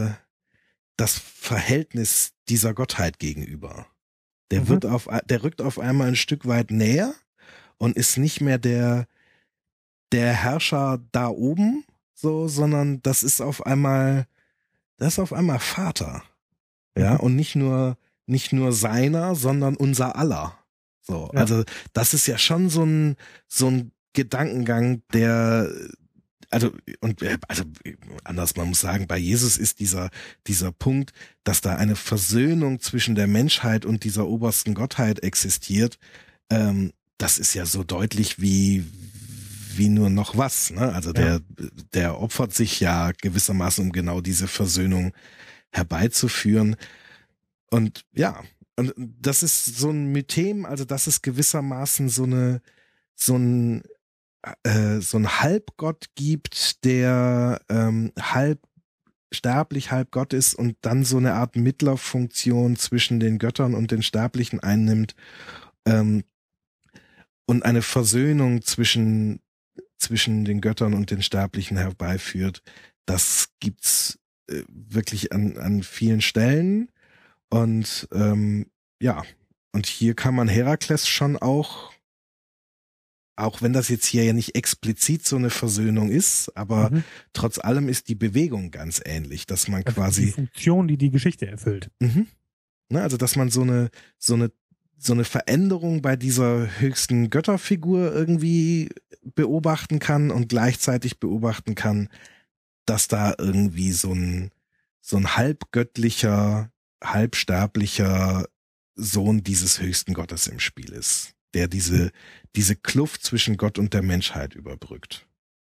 Verhältnis dieser Gottheit gegenüber. Der rückt auf einmal ein Stück weit näher und ist nicht mehr der Herrscher da oben, so, sondern das ist auf einmal Vater. Ja, und nicht nur seiner, sondern unser aller. So, ja. Also das ist ja schon so ein Gedankengang, also anders, man muss sagen, bei Jesus ist dieser Punkt, dass da eine Versöhnung zwischen der Menschheit und dieser obersten Gottheit existiert, das ist ja so deutlich wie nur noch was, ne? Also der opfert sich ja gewissermaßen, um genau diese Versöhnung herbeizuführen. Und ja, und das ist so ein Mythem, also das ist gewissermaßen so ein Halbgott gibt, der halb sterblich, halb Gott ist und dann so eine Art Mittlerfunktion zwischen den Göttern und den Sterblichen einnimmt, und eine Versöhnung zwischen den Göttern und den Sterblichen herbeiführt. Das gibt's wirklich an vielen Stellen. Und ja, und hier kann man Herakles schon auch wenn das jetzt hier ja nicht explizit so eine Versöhnung ist, aber trotz allem ist die Bewegung ganz ähnlich, dass man also quasi die Funktion, die Geschichte erfüllt. Ne, also dass man so eine Veränderung bei dieser höchsten Götterfigur irgendwie beobachten kann und gleichzeitig beobachten kann, dass da irgendwie so ein halbgöttlicher, halbsterblicher Sohn dieses höchsten Gottes im Spiel ist, der diese Kluft zwischen Gott und der Menschheit überbrückt.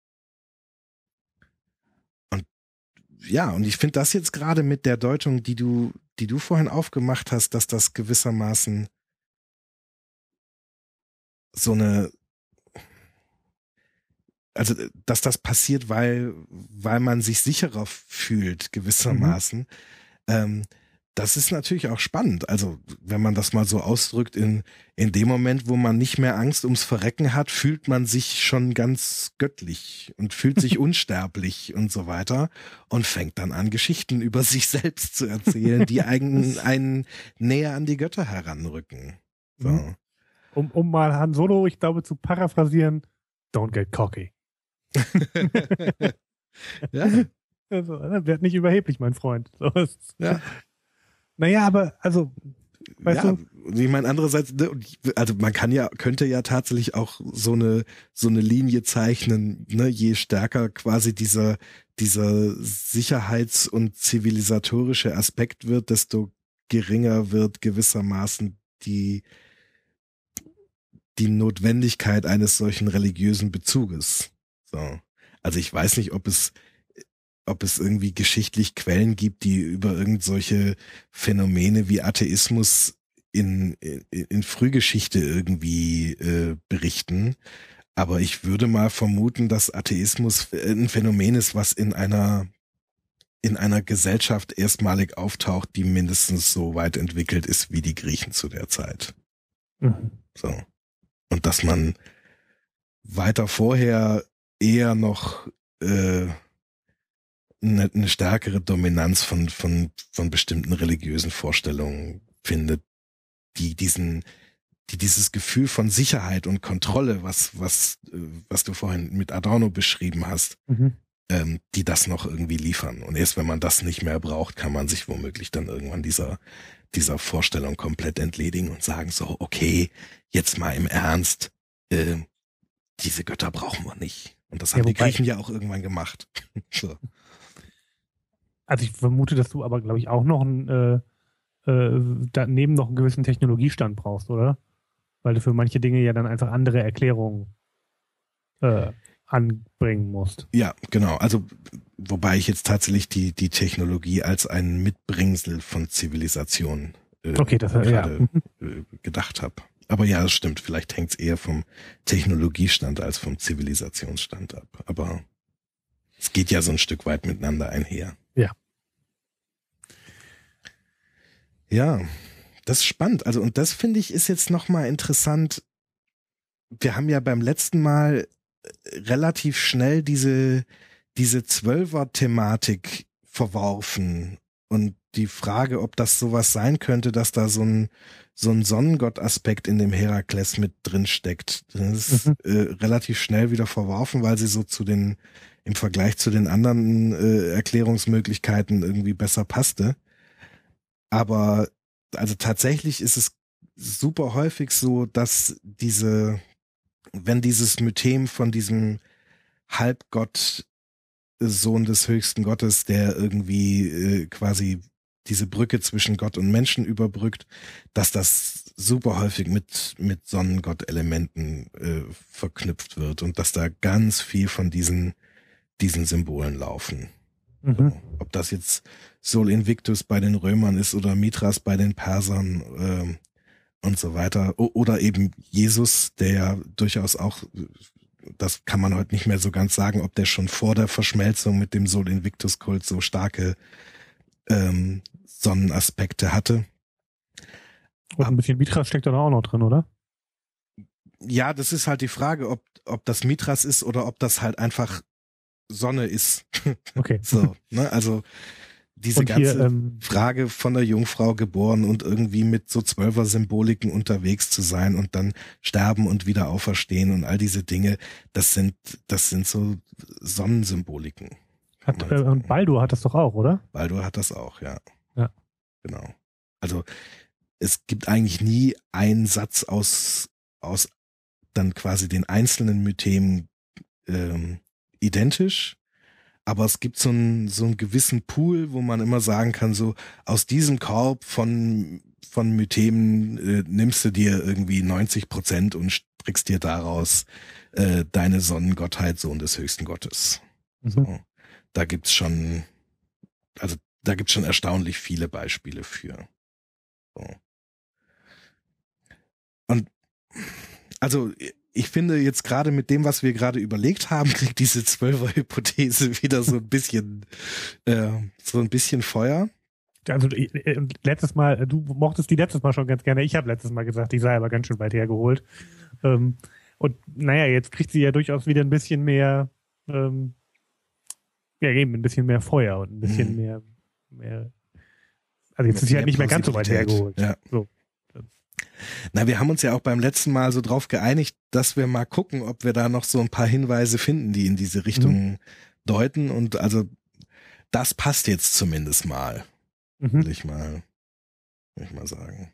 Und ja, und ich finde das jetzt gerade mit der Deutung, die du vorhin aufgemacht hast, dass das gewissermaßen so eine, also dass das passiert, weil man sich sicherer fühlt gewissermaßen, das ist natürlich auch spannend. Also wenn man das mal so ausdrückt, in dem Moment, wo man nicht mehr Angst ums Verrecken hat, fühlt man sich schon ganz göttlich und fühlt sich unsterblich und so weiter und fängt dann an, Geschichten über sich selbst zu erzählen, die einen näher an die Götter heranrücken. So. Um mal Han Solo, ich glaube, zu paraphrasieren, don't get cocky. Ja. Also, werd nicht überheblich, mein Freund. So ist, Ja. Naja, aber, also, weißt du? Ich meine, andererseits, also man könnte ja tatsächlich auch so eine Linie zeichnen, ne, je stärker quasi dieser sicherheits- und zivilisatorische Aspekt wird, desto geringer wird gewissermaßen die Notwendigkeit eines solchen religiösen Bezuges. So. Also ich weiß nicht, ob es irgendwie geschichtlich Quellen gibt, die über irgend solche Phänomene wie Atheismus in Frühgeschichte irgendwie berichten. Aber ich würde mal vermuten, dass Atheismus ein Phänomen ist, was in einer Gesellschaft erstmalig auftaucht, die mindestens so weit entwickelt ist wie die Griechen zu der Zeit. Mhm. So. Und dass man weiter vorher eher noch eine stärkere Dominanz von bestimmten religiösen Vorstellungen findet, die dieses Gefühl von Sicherheit und Kontrolle, was du vorhin mit Adorno beschrieben hast, die das noch irgendwie liefern. Und erst wenn man das nicht mehr braucht, kann man sich womöglich dann irgendwann dieser Vorstellung komplett entledigen und sagen so, okay, jetzt mal im Ernst, diese Götter brauchen wir nicht. Und das haben die Griechen ja auch irgendwann gemacht. So. Also ich vermute, dass du aber, glaube ich, auch noch daneben noch einen gewissen Technologiestand brauchst, oder? Weil du für manche Dinge ja dann einfach andere Erklärungen anbringen musst. Ja, genau. Also wobei ich jetzt tatsächlich die Technologie als ein Mitbringsel von Zivilisation gedacht habe. Aber ja, das stimmt. Vielleicht hängt es eher vom Technologiestand als vom Zivilisationsstand ab. Aber es geht ja so ein Stück weit miteinander einher. Ja. Ja, das ist spannend. Also, und das finde ich ist jetzt nochmal interessant. Wir haben ja beim letzten Mal relativ schnell diese Zwölfer-Thematik verworfen. Und die Frage, ob das sowas sein könnte, dass da so ein Sonnengott-Aspekt in dem Herakles mit drin steckt. Das ist relativ schnell wieder verworfen, weil sie so im Vergleich zu den anderen Erklärungsmöglichkeiten irgendwie besser passte. Aber also tatsächlich ist es super häufig so, dass wenn dieses Mythem von diesem Halbgott, Sohn des höchsten Gottes, der irgendwie quasi diese Brücke zwischen Gott und Menschen überbrückt, dass das super häufig mit Sonnengott-Elementen verknüpft wird und dass da ganz viel von diesen Symbolen laufen. So, ob das jetzt Sol Invictus bei den Römern ist oder Mithras bei den Persern und so weiter. Oder eben Jesus, der ja durchaus auch, das kann man heute nicht mehr so ganz sagen, ob der schon vor der Verschmelzung mit dem Sol Invictus Kult so starke Sonnenaspekte hatte. Und ein bisschen Mithras steckt da auch noch drin, oder? Ja, das ist halt die Frage, ob das Mithras ist oder ob das halt einfach Sonne ist. Okay. So, ne? Also diese ganze Frage von der Jungfrau geboren und irgendwie mit so Zwölfer-Symboliken unterwegs zu sein und dann sterben und wieder auferstehen und all diese Dinge, das sind so Sonnensymboliken. Und Baldur hat das doch auch, oder? Baldur hat das auch, ja. Ja. Genau. Also es gibt eigentlich nie einen Satz aus dann quasi den einzelnen Mythen identisch, aber es gibt so einen gewissen Pool, wo man immer sagen kann, so aus diesem Korb von Mythen nimmst du dir irgendwie 90% und strickst dir daraus deine Sonnengottheit, Sohn des höchsten Gottes. So. Da gibt's schon erstaunlich viele Beispiele für. So. Und also ich finde jetzt gerade mit dem, was wir gerade überlegt haben, kriegt diese Zwölfer-Hypothese wieder so ein bisschen Feuer. Also letztes Mal, du mochtest die letztes Mal schon ganz gerne. Ich habe letztes Mal gesagt, die sei aber ganz schön weit hergeholt. Und naja, jetzt kriegt sie ja durchaus wieder ein bisschen mehr, ja eben ein bisschen mehr Feuer und ein bisschen mehr. Also jetzt ist sie halt nicht mehr ganz so weit hergeholt. Ja. So. Na, wir haben uns ja auch beim letzten Mal so drauf geeinigt, dass wir mal gucken, ob wir da noch so ein paar Hinweise finden, die in diese Richtung deuten. Und also das passt jetzt zumindest mal. Will ich mal sagen.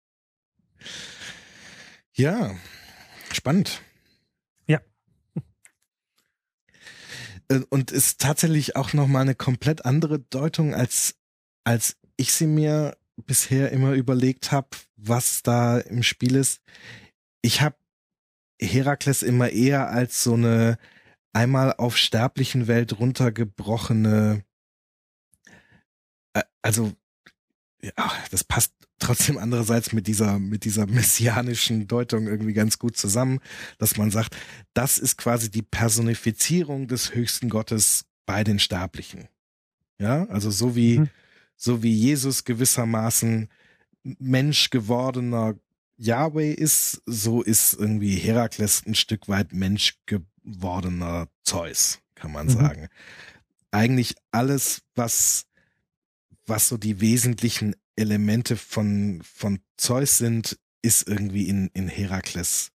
Ja, spannend. Ja. Und ist tatsächlich auch nochmal eine komplett andere Deutung, als ich sie mir bisher immer überlegt habe, was da im Spiel ist. Ich habe Herakles immer eher als so eine einmal auf sterblichen Welt runtergebrochene, also ja, das passt trotzdem andererseits mit dieser messianischen Deutung irgendwie ganz gut zusammen, dass man sagt, das ist quasi die Personifizierung des höchsten Gottes bei den Sterblichen. Ja, also so wie Jesus gewissermaßen Mensch gewordener Yahweh ist, so ist irgendwie Herakles ein Stück weit Mensch gewordener Zeus, kann man sagen. Eigentlich alles, was so die wesentlichen Elemente von Zeus sind, ist irgendwie in Herakles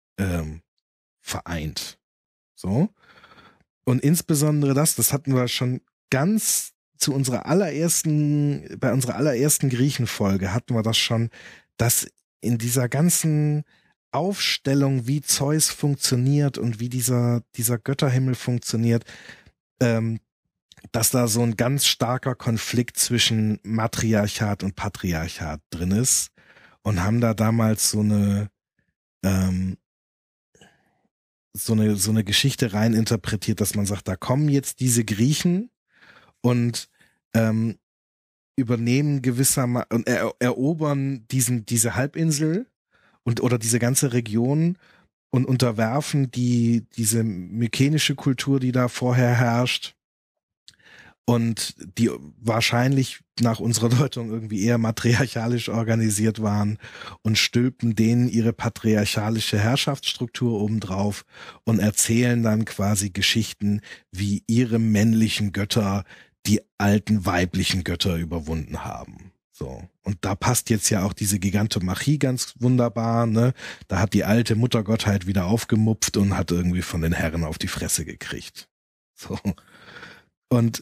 vereint. So. Und insbesondere das hatten wir schon ganz bei unserer allerersten Griechenfolge hatten wir das schon, dass in dieser ganzen Aufstellung, wie Zeus funktioniert und wie dieser Götterhimmel funktioniert, dass da so ein ganz starker Konflikt zwischen Matriarchat und Patriarchat drin ist und haben da damals so eine Geschichte rein interpretiert, dass man sagt, da kommen jetzt diese Griechen und übernehmen gewissermaßen und erobern diese Halbinsel oder diese ganze Region und unterwerfen diese mykenische Kultur, die da vorher herrscht und die wahrscheinlich nach unserer Deutung irgendwie eher matriarchalisch organisiert waren und stülpen denen ihre patriarchalische Herrschaftsstruktur obendrauf und erzählen dann quasi Geschichten, wie ihre männlichen Götter die alten weiblichen Götter überwunden haben. So. Und da passt jetzt ja auch diese Gigantomachie ganz wunderbar, ne? Da hat die alte Muttergottheit wieder aufgemupft und hat irgendwie von den Herren auf die Fresse gekriegt. So. Und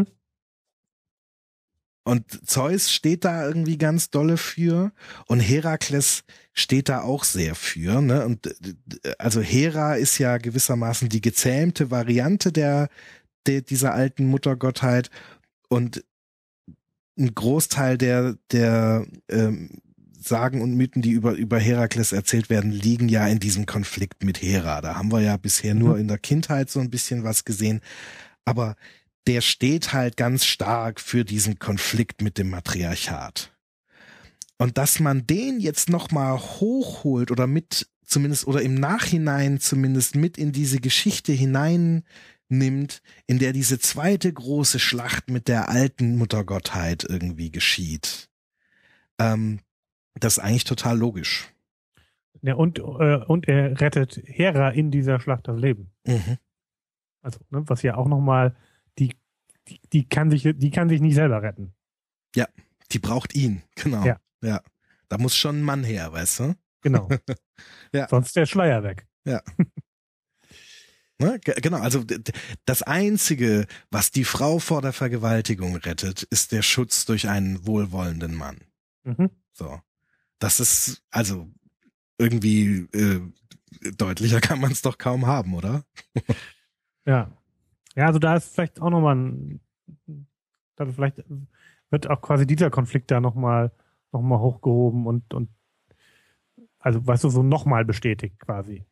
Zeus steht da irgendwie ganz dolle für und Herakles steht da auch sehr für, ne? Und also Hera ist ja gewissermaßen die gezähmte Variante dieser alten Muttergottheit und ein Großteil der Sagen und Mythen, die über Herakles erzählt werden, liegen ja in diesem Konflikt mit Hera. Da haben wir ja bisher nur in der Kindheit so ein bisschen was gesehen, aber der steht halt ganz stark für diesen Konflikt mit dem Matriarchat. Und dass man den jetzt nochmal hochholt oder zumindest im Nachhinein zumindest mit in diese Geschichte hinein nimmt, in der diese zweite große Schlacht mit der alten Muttergottheit irgendwie geschieht. Das ist eigentlich total logisch. Ja, und er rettet Hera in dieser Schlacht das Leben. Also, ne, was ja auch nochmal, die kann sich nicht selber retten. Ja. Die braucht ihn, genau. Ja. Da muss schon ein Mann her, weißt du? Genau. Ja. Sonst der Schleier weg. Ja. Ne, genau, also das Einzige, was die Frau vor der Vergewaltigung rettet, ist der Schutz durch einen wohlwollenden Mann. So. Das ist, also irgendwie deutlicher kann man es doch kaum haben, oder? Ja. Ja, also da ist vielleicht auch nochmal vielleicht wird auch quasi dieser Konflikt da nochmal hochgehoben und also weißt du, so nochmal bestätigt quasi.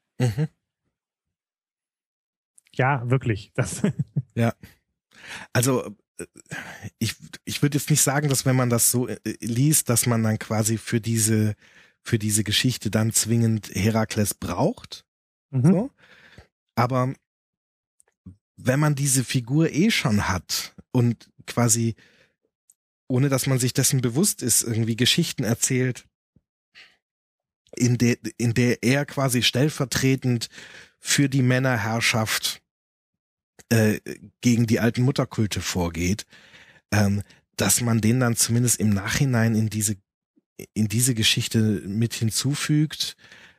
Ja, wirklich. Ja. Also ich würde jetzt nicht sagen, dass wenn man das so liest, dass man dann quasi für diese Geschichte dann zwingend Herakles braucht. So. Aber wenn man diese Figur schon hat und quasi ohne dass man sich dessen bewusst ist, irgendwie Geschichten erzählt, in der er quasi stellvertretend für die Männerherrschaft gegen die alten Mutterkulte vorgeht, dass man den dann zumindest im Nachhinein in diese Geschichte mit hinzufügt,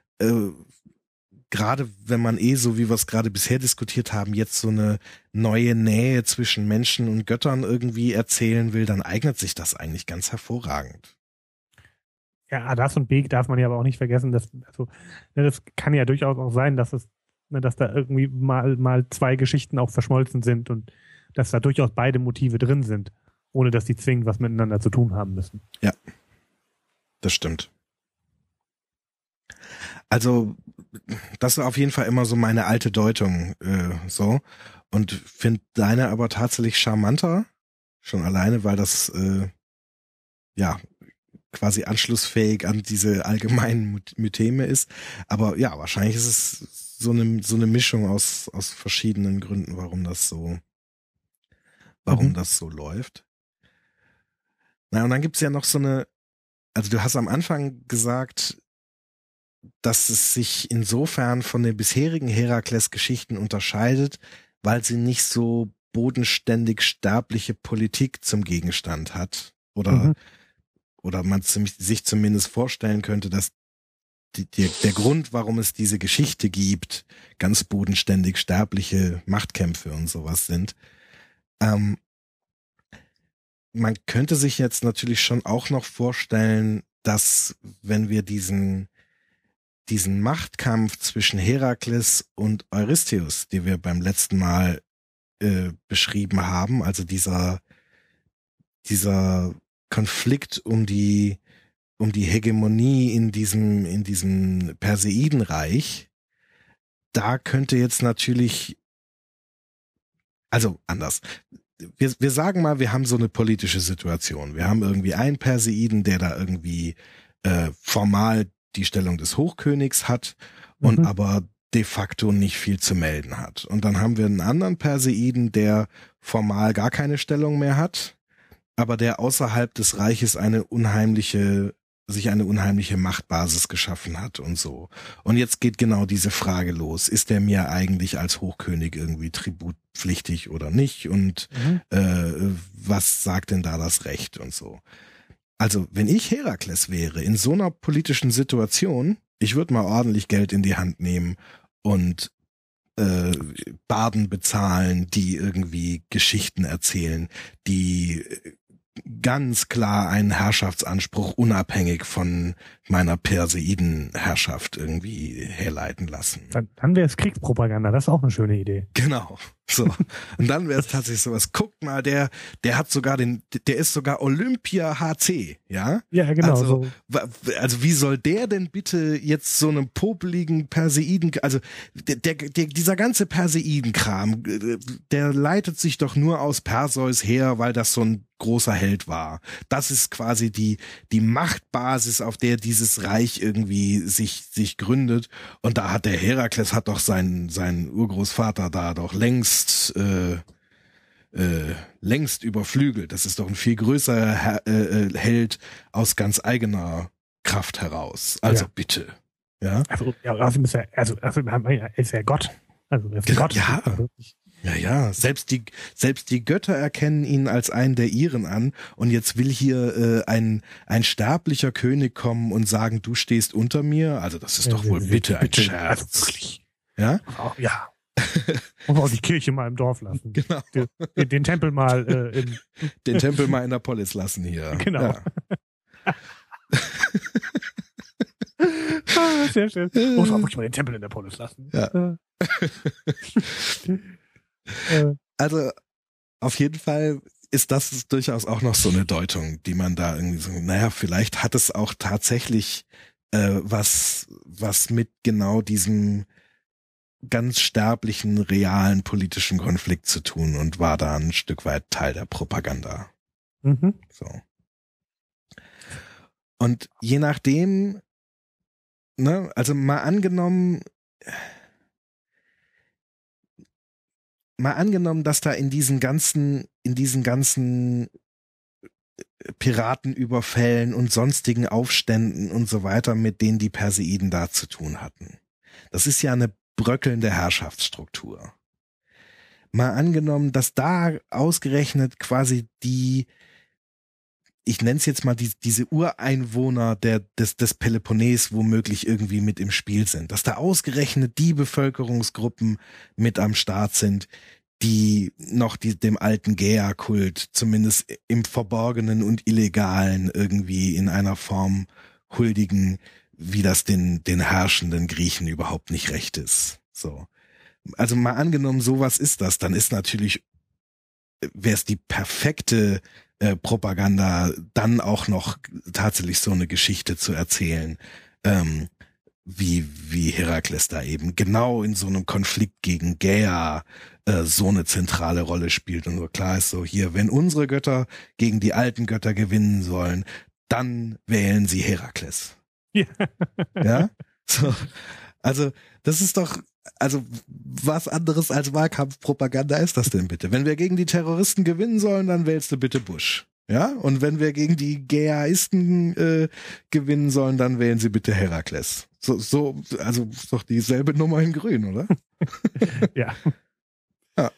gerade wenn man so wie wir es gerade bisher diskutiert haben, jetzt so eine neue Nähe zwischen Menschen und Göttern irgendwie erzählen will, dann eignet sich das eigentlich ganz hervorragend. Ja, das und B darf man ja aber auch nicht vergessen, das kann ja durchaus auch sein, dass dass da irgendwie mal zwei Geschichten auch verschmolzen sind und dass da durchaus beide Motive drin sind, ohne dass die zwingend was miteinander zu tun haben müssen. Ja, das stimmt. Also, das ist auf jeden Fall immer so meine alte Deutung, so. Und finde deine aber tatsächlich charmanter. Schon alleine, weil das, quasi anschlussfähig an diese allgemeinen Mytheme ist. Aber ja, wahrscheinlich ist es so eine Mischung aus verschiedenen Gründen, warum das so läuft. Na, und dann gibt's ja noch also du hast am Anfang gesagt, dass es sich insofern von den bisherigen Herakles-Geschichten unterscheidet, weil sie nicht so bodenständig sterbliche Politik zum Gegenstand hat. Oder man sich zumindest vorstellen könnte, dass der Grund, warum es diese Geschichte gibt, ganz bodenständig sterbliche Machtkämpfe und sowas sind. Man könnte sich jetzt natürlich schon auch noch vorstellen, dass wenn wir diesen Machtkampf zwischen Herakles und Eurystheus, die wir beim letzten Mal beschrieben haben, also dieser Konflikt um die Hegemonie in diesem Perseidenreich, da könnte jetzt natürlich, also anders. Wir sagen mal, wir haben so eine politische Situation. Wir haben irgendwie einen Perseiden, der da irgendwie formal die Stellung des Hochkönigs hat und aber de facto nicht viel zu melden hat. Und dann haben wir einen anderen Perseiden, der formal gar keine Stellung mehr hat, aber der außerhalb des Reiches sich eine unheimliche Machtbasis geschaffen hat und so. Und jetzt geht genau diese Frage los. Ist der mir eigentlich als Hochkönig irgendwie tributpflichtig oder nicht? Und was sagt denn da das Recht und so? Also, wenn ich Herakles wäre, in so einer politischen Situation, ich würde mal ordentlich Geld in die Hand nehmen und Barden bezahlen, die irgendwie Geschichten erzählen, die ganz klar einen Herrschaftsanspruch unabhängig von meiner Perseidenherrschaft irgendwie herleiten lassen. Dann wäre es Kriegspropaganda, das ist auch eine schöne Idee. Genau. So. Und dann wäre es tatsächlich sowas. Guckt mal, der hat sogar der ist sogar Olympia HC, ja? Ja, genau. Also wie soll der denn bitte jetzt so einem popeligen Perseiden, also dieser ganze Perseidenkram, der leitet sich doch nur aus Perseus her, weil das so ein großer Held war. Das ist quasi die Machtbasis, auf der dieses Reich irgendwie sich gründet. Und da hat der Herakles doch sein Urgroßvater da doch längst überflügelt. Das ist doch ein viel größerer Held aus ganz eigener Kraft heraus. Also ja. Bitte. Ja. Also er ist ja Gott. Also er ist ein Gott. Ja. Ja, selbst die Götter erkennen ihn als einen der ihren an und jetzt will hier ein sterblicher König kommen und sagen, du stehst unter mir. Also das ist doch wohl bitte ein Scherz. Also wirklich. Ja? Ja. Und auch die Kirche mal im Dorf lassen. Genau. Den Tempel mal den Tempel mal in der Polis lassen hier. Genau. Ja. Sehr schön. Muss auch wirklich mal den Tempel in der Polis lassen. Ja. Also auf jeden Fall ist das durchaus auch noch so eine Deutung, die man da irgendwie so, vielleicht hat es auch tatsächlich was mit genau diesem ganz sterblichen, realen politischen Konflikt zu tun und war da ein Stück weit Teil der Propaganda. So. Und je nachdem, also mal angenommen, dass da in diesen ganzen Piratenüberfällen und sonstigen Aufständen und so weiter, mit denen die Perseiden da zu tun hatten. Das ist ja eine bröckelnde Herrschaftsstruktur. Mal angenommen, dass da ausgerechnet quasi ich nenne es jetzt mal diese Ureinwohner des Peloponnes womöglich irgendwie mit im Spiel sind, dass da ausgerechnet die Bevölkerungsgruppen mit am Start sind, die noch dem alten Gaia-Kult zumindest im Verborgenen und Illegalen irgendwie in einer Form huldigen, wie das den herrschenden Griechen überhaupt nicht recht ist. So. Also mal angenommen, sowas ist das, dann ist natürlich, wäre es die perfekte Propaganda, dann auch noch tatsächlich so eine Geschichte zu erzählen, wie Herakles da eben genau in so einem Konflikt gegen Gaia so eine zentrale Rolle spielt und nur klar ist so, hier, wenn unsere Götter gegen die alten Götter gewinnen sollen, dann wählen sie Herakles. Ja. Ja? So. Also, das ist doch, also was anderes als Wahlkampfpropaganda ist das denn bitte? Wenn wir gegen die Terroristen gewinnen sollen, dann wählst du bitte Bush. Ja? Und wenn wir gegen die Gayaisten gewinnen sollen, dann wählen sie bitte Herakles. Also ist doch dieselbe Nummer in Grün, oder? Ja. Ja.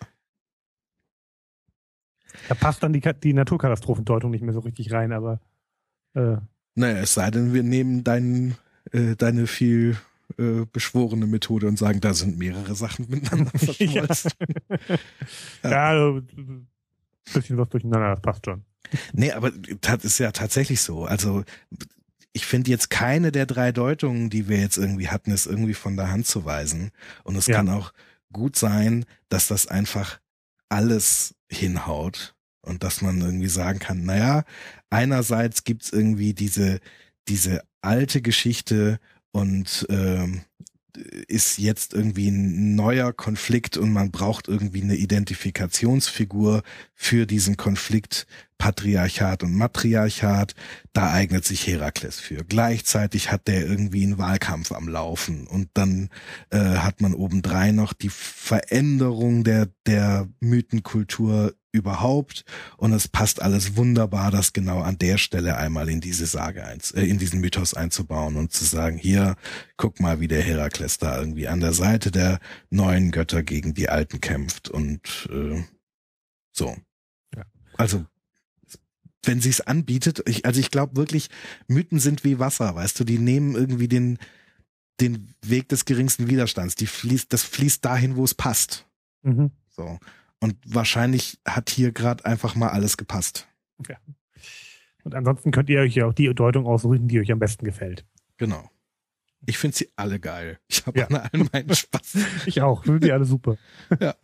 Da passt dann die Naturkatastrophendeutung nicht mehr so richtig rein, aber Naja, es sei denn, wir nehmen deine viel beschworene Methode und sagen, da sind mehrere Sachen miteinander verschmolzen. Ja, also, ein bisschen was durcheinander, das passt schon. Nee, aber das ist ja tatsächlich so. Also ich finde jetzt keine der 3 Deutungen, die wir jetzt irgendwie hatten, ist irgendwie von der Hand zu weisen. Und es kann auch gut sein, dass das einfach alles hinhaut und dass man irgendwie sagen kann, naja, einerseits gibt's irgendwie diese alte Geschichte und ist jetzt irgendwie ein neuer Konflikt und man braucht irgendwie eine Identifikationsfigur für diesen Konflikt Patriarchat und Matriarchat. Da eignet sich Herakles für. Gleichzeitig hat der irgendwie einen Wahlkampf am Laufen und dann hat man obendrein noch die Veränderung der Mythenkultur überhaupt und es passt alles wunderbar, das genau an der Stelle einmal in diese Sage in diesen Mythos einzubauen und zu sagen, hier, guck mal, wie der Herakles da irgendwie an der Seite der neuen Götter gegen die alten kämpft und so. Ja. Also wenn sie es anbietet, ich glaube wirklich, Mythen sind wie Wasser, weißt du, die nehmen irgendwie den Weg des geringsten Widerstands, das fließt dahin, wo es passt. Mhm. So. Und wahrscheinlich hat hier gerade einfach mal alles gepasst. Ja. Und ansonsten könnt ihr euch ja auch die Deutung aussuchen, die euch am besten gefällt. Genau. Ich finde sie alle geil. Ich habe an allen meinen Spaß. Ich auch. Finde die alle super. Ja.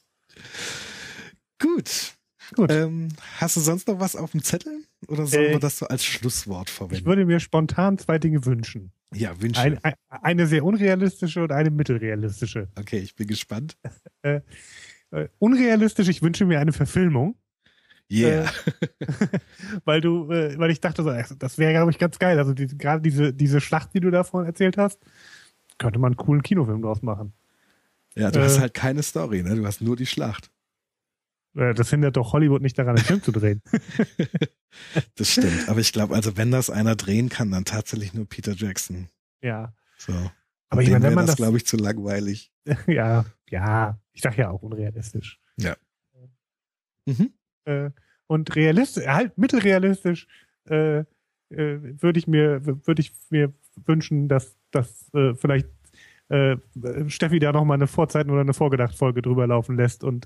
Gut. Hast du sonst noch was auf dem Zettel? Oder sollen wir das so als Schlusswort verwenden? Ich würde mir spontan 2 Dinge wünschen. Ja, Wünsche. Eine sehr unrealistische und eine mittelrealistische. Okay, ich bin gespannt. Unrealistisch, ich wünsche mir eine Verfilmung. Yeah. Weil ich dachte, so, das wäre, glaube ich, ganz geil. Also gerade diese Schlacht, die du da vorhin erzählt hast, könnte man einen coolen Kinofilm draus machen. Ja, du hast halt keine Story, ne? Du hast nur die Schlacht. Das hindert doch Hollywood nicht daran, einen Film zu drehen. Das stimmt. Aber ich glaube, also wenn das einer drehen kann, dann tatsächlich nur Peter Jackson. Ja. So. Aber ich meine, wenn man das, glaube ich, zu langweilig. Ja. Ich sag ja auch unrealistisch. Ja. Mhm. Und realistisch, halt mittelrealistisch, würde ich mir wünschen, dass vielleicht Steffi da noch mal eine Vorzeit oder eine Vorgedacht-Folge drüber laufen lässt und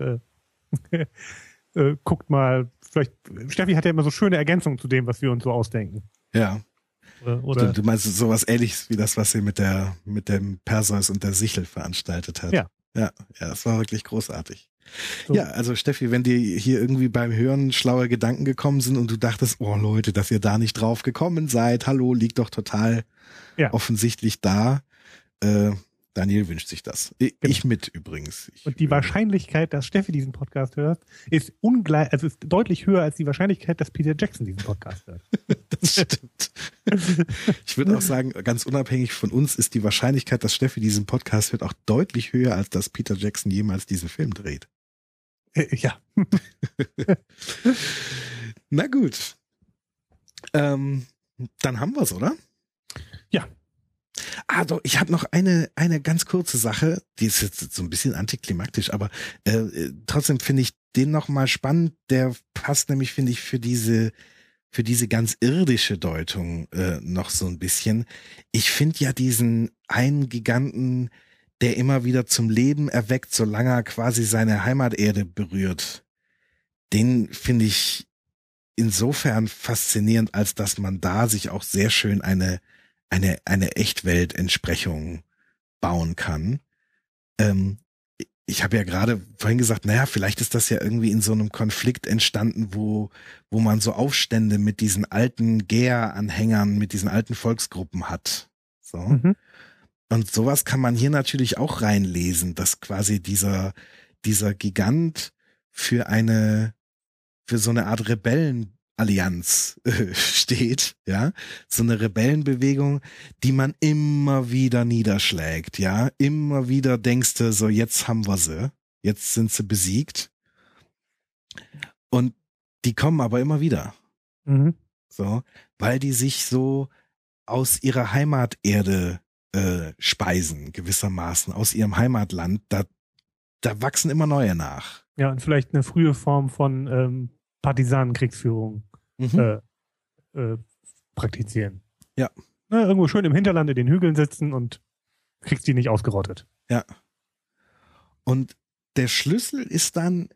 guckt mal, vielleicht, Steffi hat ja immer so schöne Ergänzungen zu dem, was wir uns so ausdenken. Ja. Oder du meinst sowas Ähnliches wie das, was sie mit dem Perseus und der Sichel veranstaltet hat. Ja. Ja, das war wirklich großartig. So. Ja, also Steffi, wenn dir hier irgendwie beim Hören schlaue Gedanken gekommen sind und du dachtest, oh Leute, dass ihr da nicht drauf gekommen seid, hallo, liegt doch total offensichtlich da. Daniel wünscht sich das. Ich mit übrigens. Und die Wahrscheinlichkeit, dass Steffi diesen Podcast hört, ist ist deutlich höher als die Wahrscheinlichkeit, dass Peter Jackson diesen Podcast hört. Das stimmt. Ich würde auch sagen, ganz unabhängig von uns ist die Wahrscheinlichkeit, dass Steffi diesen Podcast hört, auch deutlich höher, als dass Peter Jackson jemals diesen Film dreht. Ja. Na gut. Dann haben wir's, oder? Ja. Ah, doch, ich habe noch eine ganz kurze Sache, die ist jetzt so ein bisschen antiklimaktisch, aber trotzdem finde ich den nochmal spannend. Der passt nämlich, finde ich, für diese ganz irdische Deutung noch so ein bisschen. Ich finde ja diesen einen Giganten, der immer wieder zum Leben erweckt, solange er quasi seine Heimaterde berührt, den finde ich insofern faszinierend, als dass man da sich auch sehr schön eine Echtwelt-Entsprechung bauen kann. Ich habe ja gerade vorhin gesagt, naja, vielleicht ist das ja irgendwie in so einem Konflikt entstanden, wo man so Aufstände mit diesen alten Gär-Anhängern, mit diesen alten Volksgruppen hat. So. Mhm. Und sowas kann man hier natürlich auch reinlesen, dass quasi dieser Gigant für so eine Art Rebellenallianz steht, ja, so eine Rebellenbewegung, die man immer wieder niederschlägt, ja, immer wieder denkst du so, jetzt haben wir sie, jetzt sind sie besiegt und die kommen aber immer wieder, so, weil die sich so aus ihrer Heimaterde speisen, gewissermaßen, aus ihrem Heimatland, da wachsen immer neue nach. Ja, und vielleicht eine frühe Form von Partisanenkriegsführung praktizieren. Ja. Irgendwo schön im Hinterland in den Hügeln sitzen und kriegst die nicht ausgerottet. Ja. Und der Schlüssel ist dann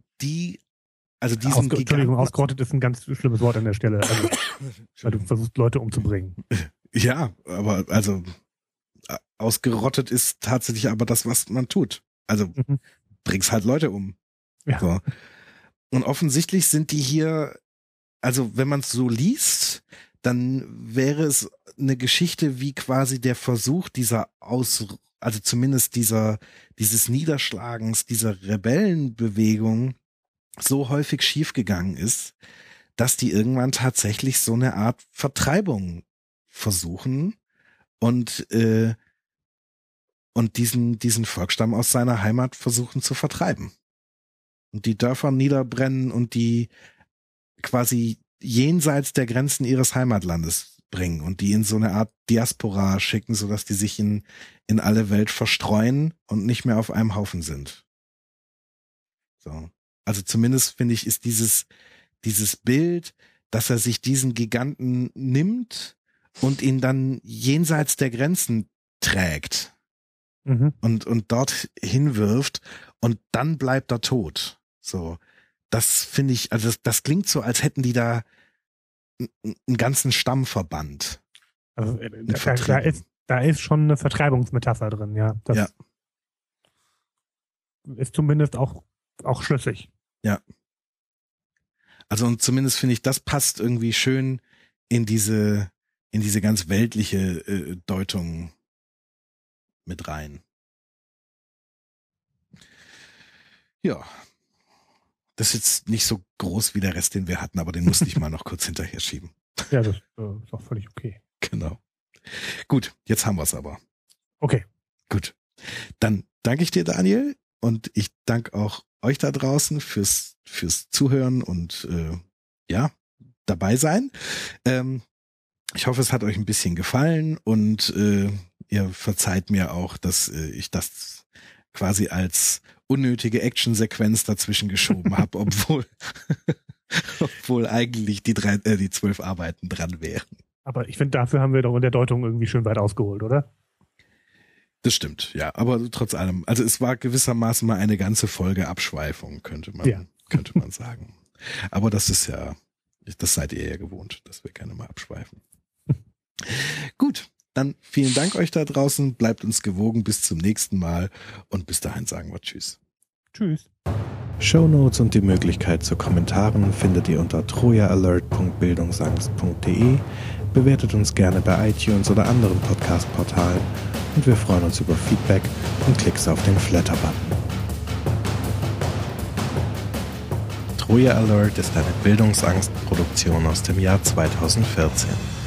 ausgerottet ist ein ganz schlimmes Wort an der Stelle. Also, weil du versuchst, Leute umzubringen. Ja, aber also ausgerottet ist tatsächlich aber das, was man tut. Also bringst halt Leute um. Ja. So. Und offensichtlich sind die hier, also wenn man es so liest, dann wäre es eine Geschichte wie quasi der Versuch also zumindest dieses Niederschlagens, dieser Rebellenbewegung so häufig schiefgegangen ist, dass die irgendwann tatsächlich so eine Art Vertreibung versuchen und diesen Volksstamm aus seiner Heimat versuchen zu vertreiben. Und die Dörfer niederbrennen und die quasi jenseits der Grenzen ihres Heimatlandes bringen und die in so eine Art Diaspora schicken, sodass die sich in alle Welt verstreuen und nicht mehr auf einem Haufen sind. So. Also zumindest finde ich, ist dieses Bild, dass er sich diesen Giganten nimmt und ihn dann jenseits der Grenzen trägt und dort hinwirft und dann bleibt er tot. So, das finde ich, also das klingt so, als hätten die da einen ganzen Stammverband. Also da ist schon eine Vertreibungsmetapher drin, ja. Das ist zumindest auch schlüssig. Ja. Also und zumindest finde ich, das passt irgendwie schön in diese ganz weltliche Deutung mit rein. Ja. Das ist jetzt nicht so groß wie der Rest, den wir hatten, aber den musste ich mal noch kurz hinterher schieben. Ja, das ist auch völlig okay. Genau. Gut, jetzt haben wir es aber. Okay. Gut. Dann danke ich dir, Daniel, und ich danke auch euch da draußen fürs Zuhören und dabei sein. Ich hoffe, es hat euch ein bisschen gefallen und ihr verzeiht mir auch, dass ich das quasi als unnötige Actionsequenz dazwischen geschoben habe, obwohl eigentlich die 12 Arbeiten dran wären. Aber ich finde, dafür haben wir doch in der Deutung irgendwie schön weit ausgeholt, oder? Das stimmt, ja. Aber trotz allem, also es war gewissermaßen mal eine ganze Folge Abschweifung, könnte man sagen. Aber das ist ja, das seid ihr ja gewohnt, dass wir gerne mal abschweifen. Gut, dann vielen Dank euch da draußen. Bleibt uns gewogen bis zum nächsten Mal und bis dahin sagen wir Tschüss. Tschüss. Shownotes und die Möglichkeit zu Kommentaren findet ihr unter trojaalert.bildungsangst.de. Bewertet uns gerne bei iTunes oder anderen Podcast-Portalen und wir freuen uns über Feedback und Klicks auf den Flatter-Button. Troja Alert ist eine Bildungsangst-Produktion aus dem Jahr 2014.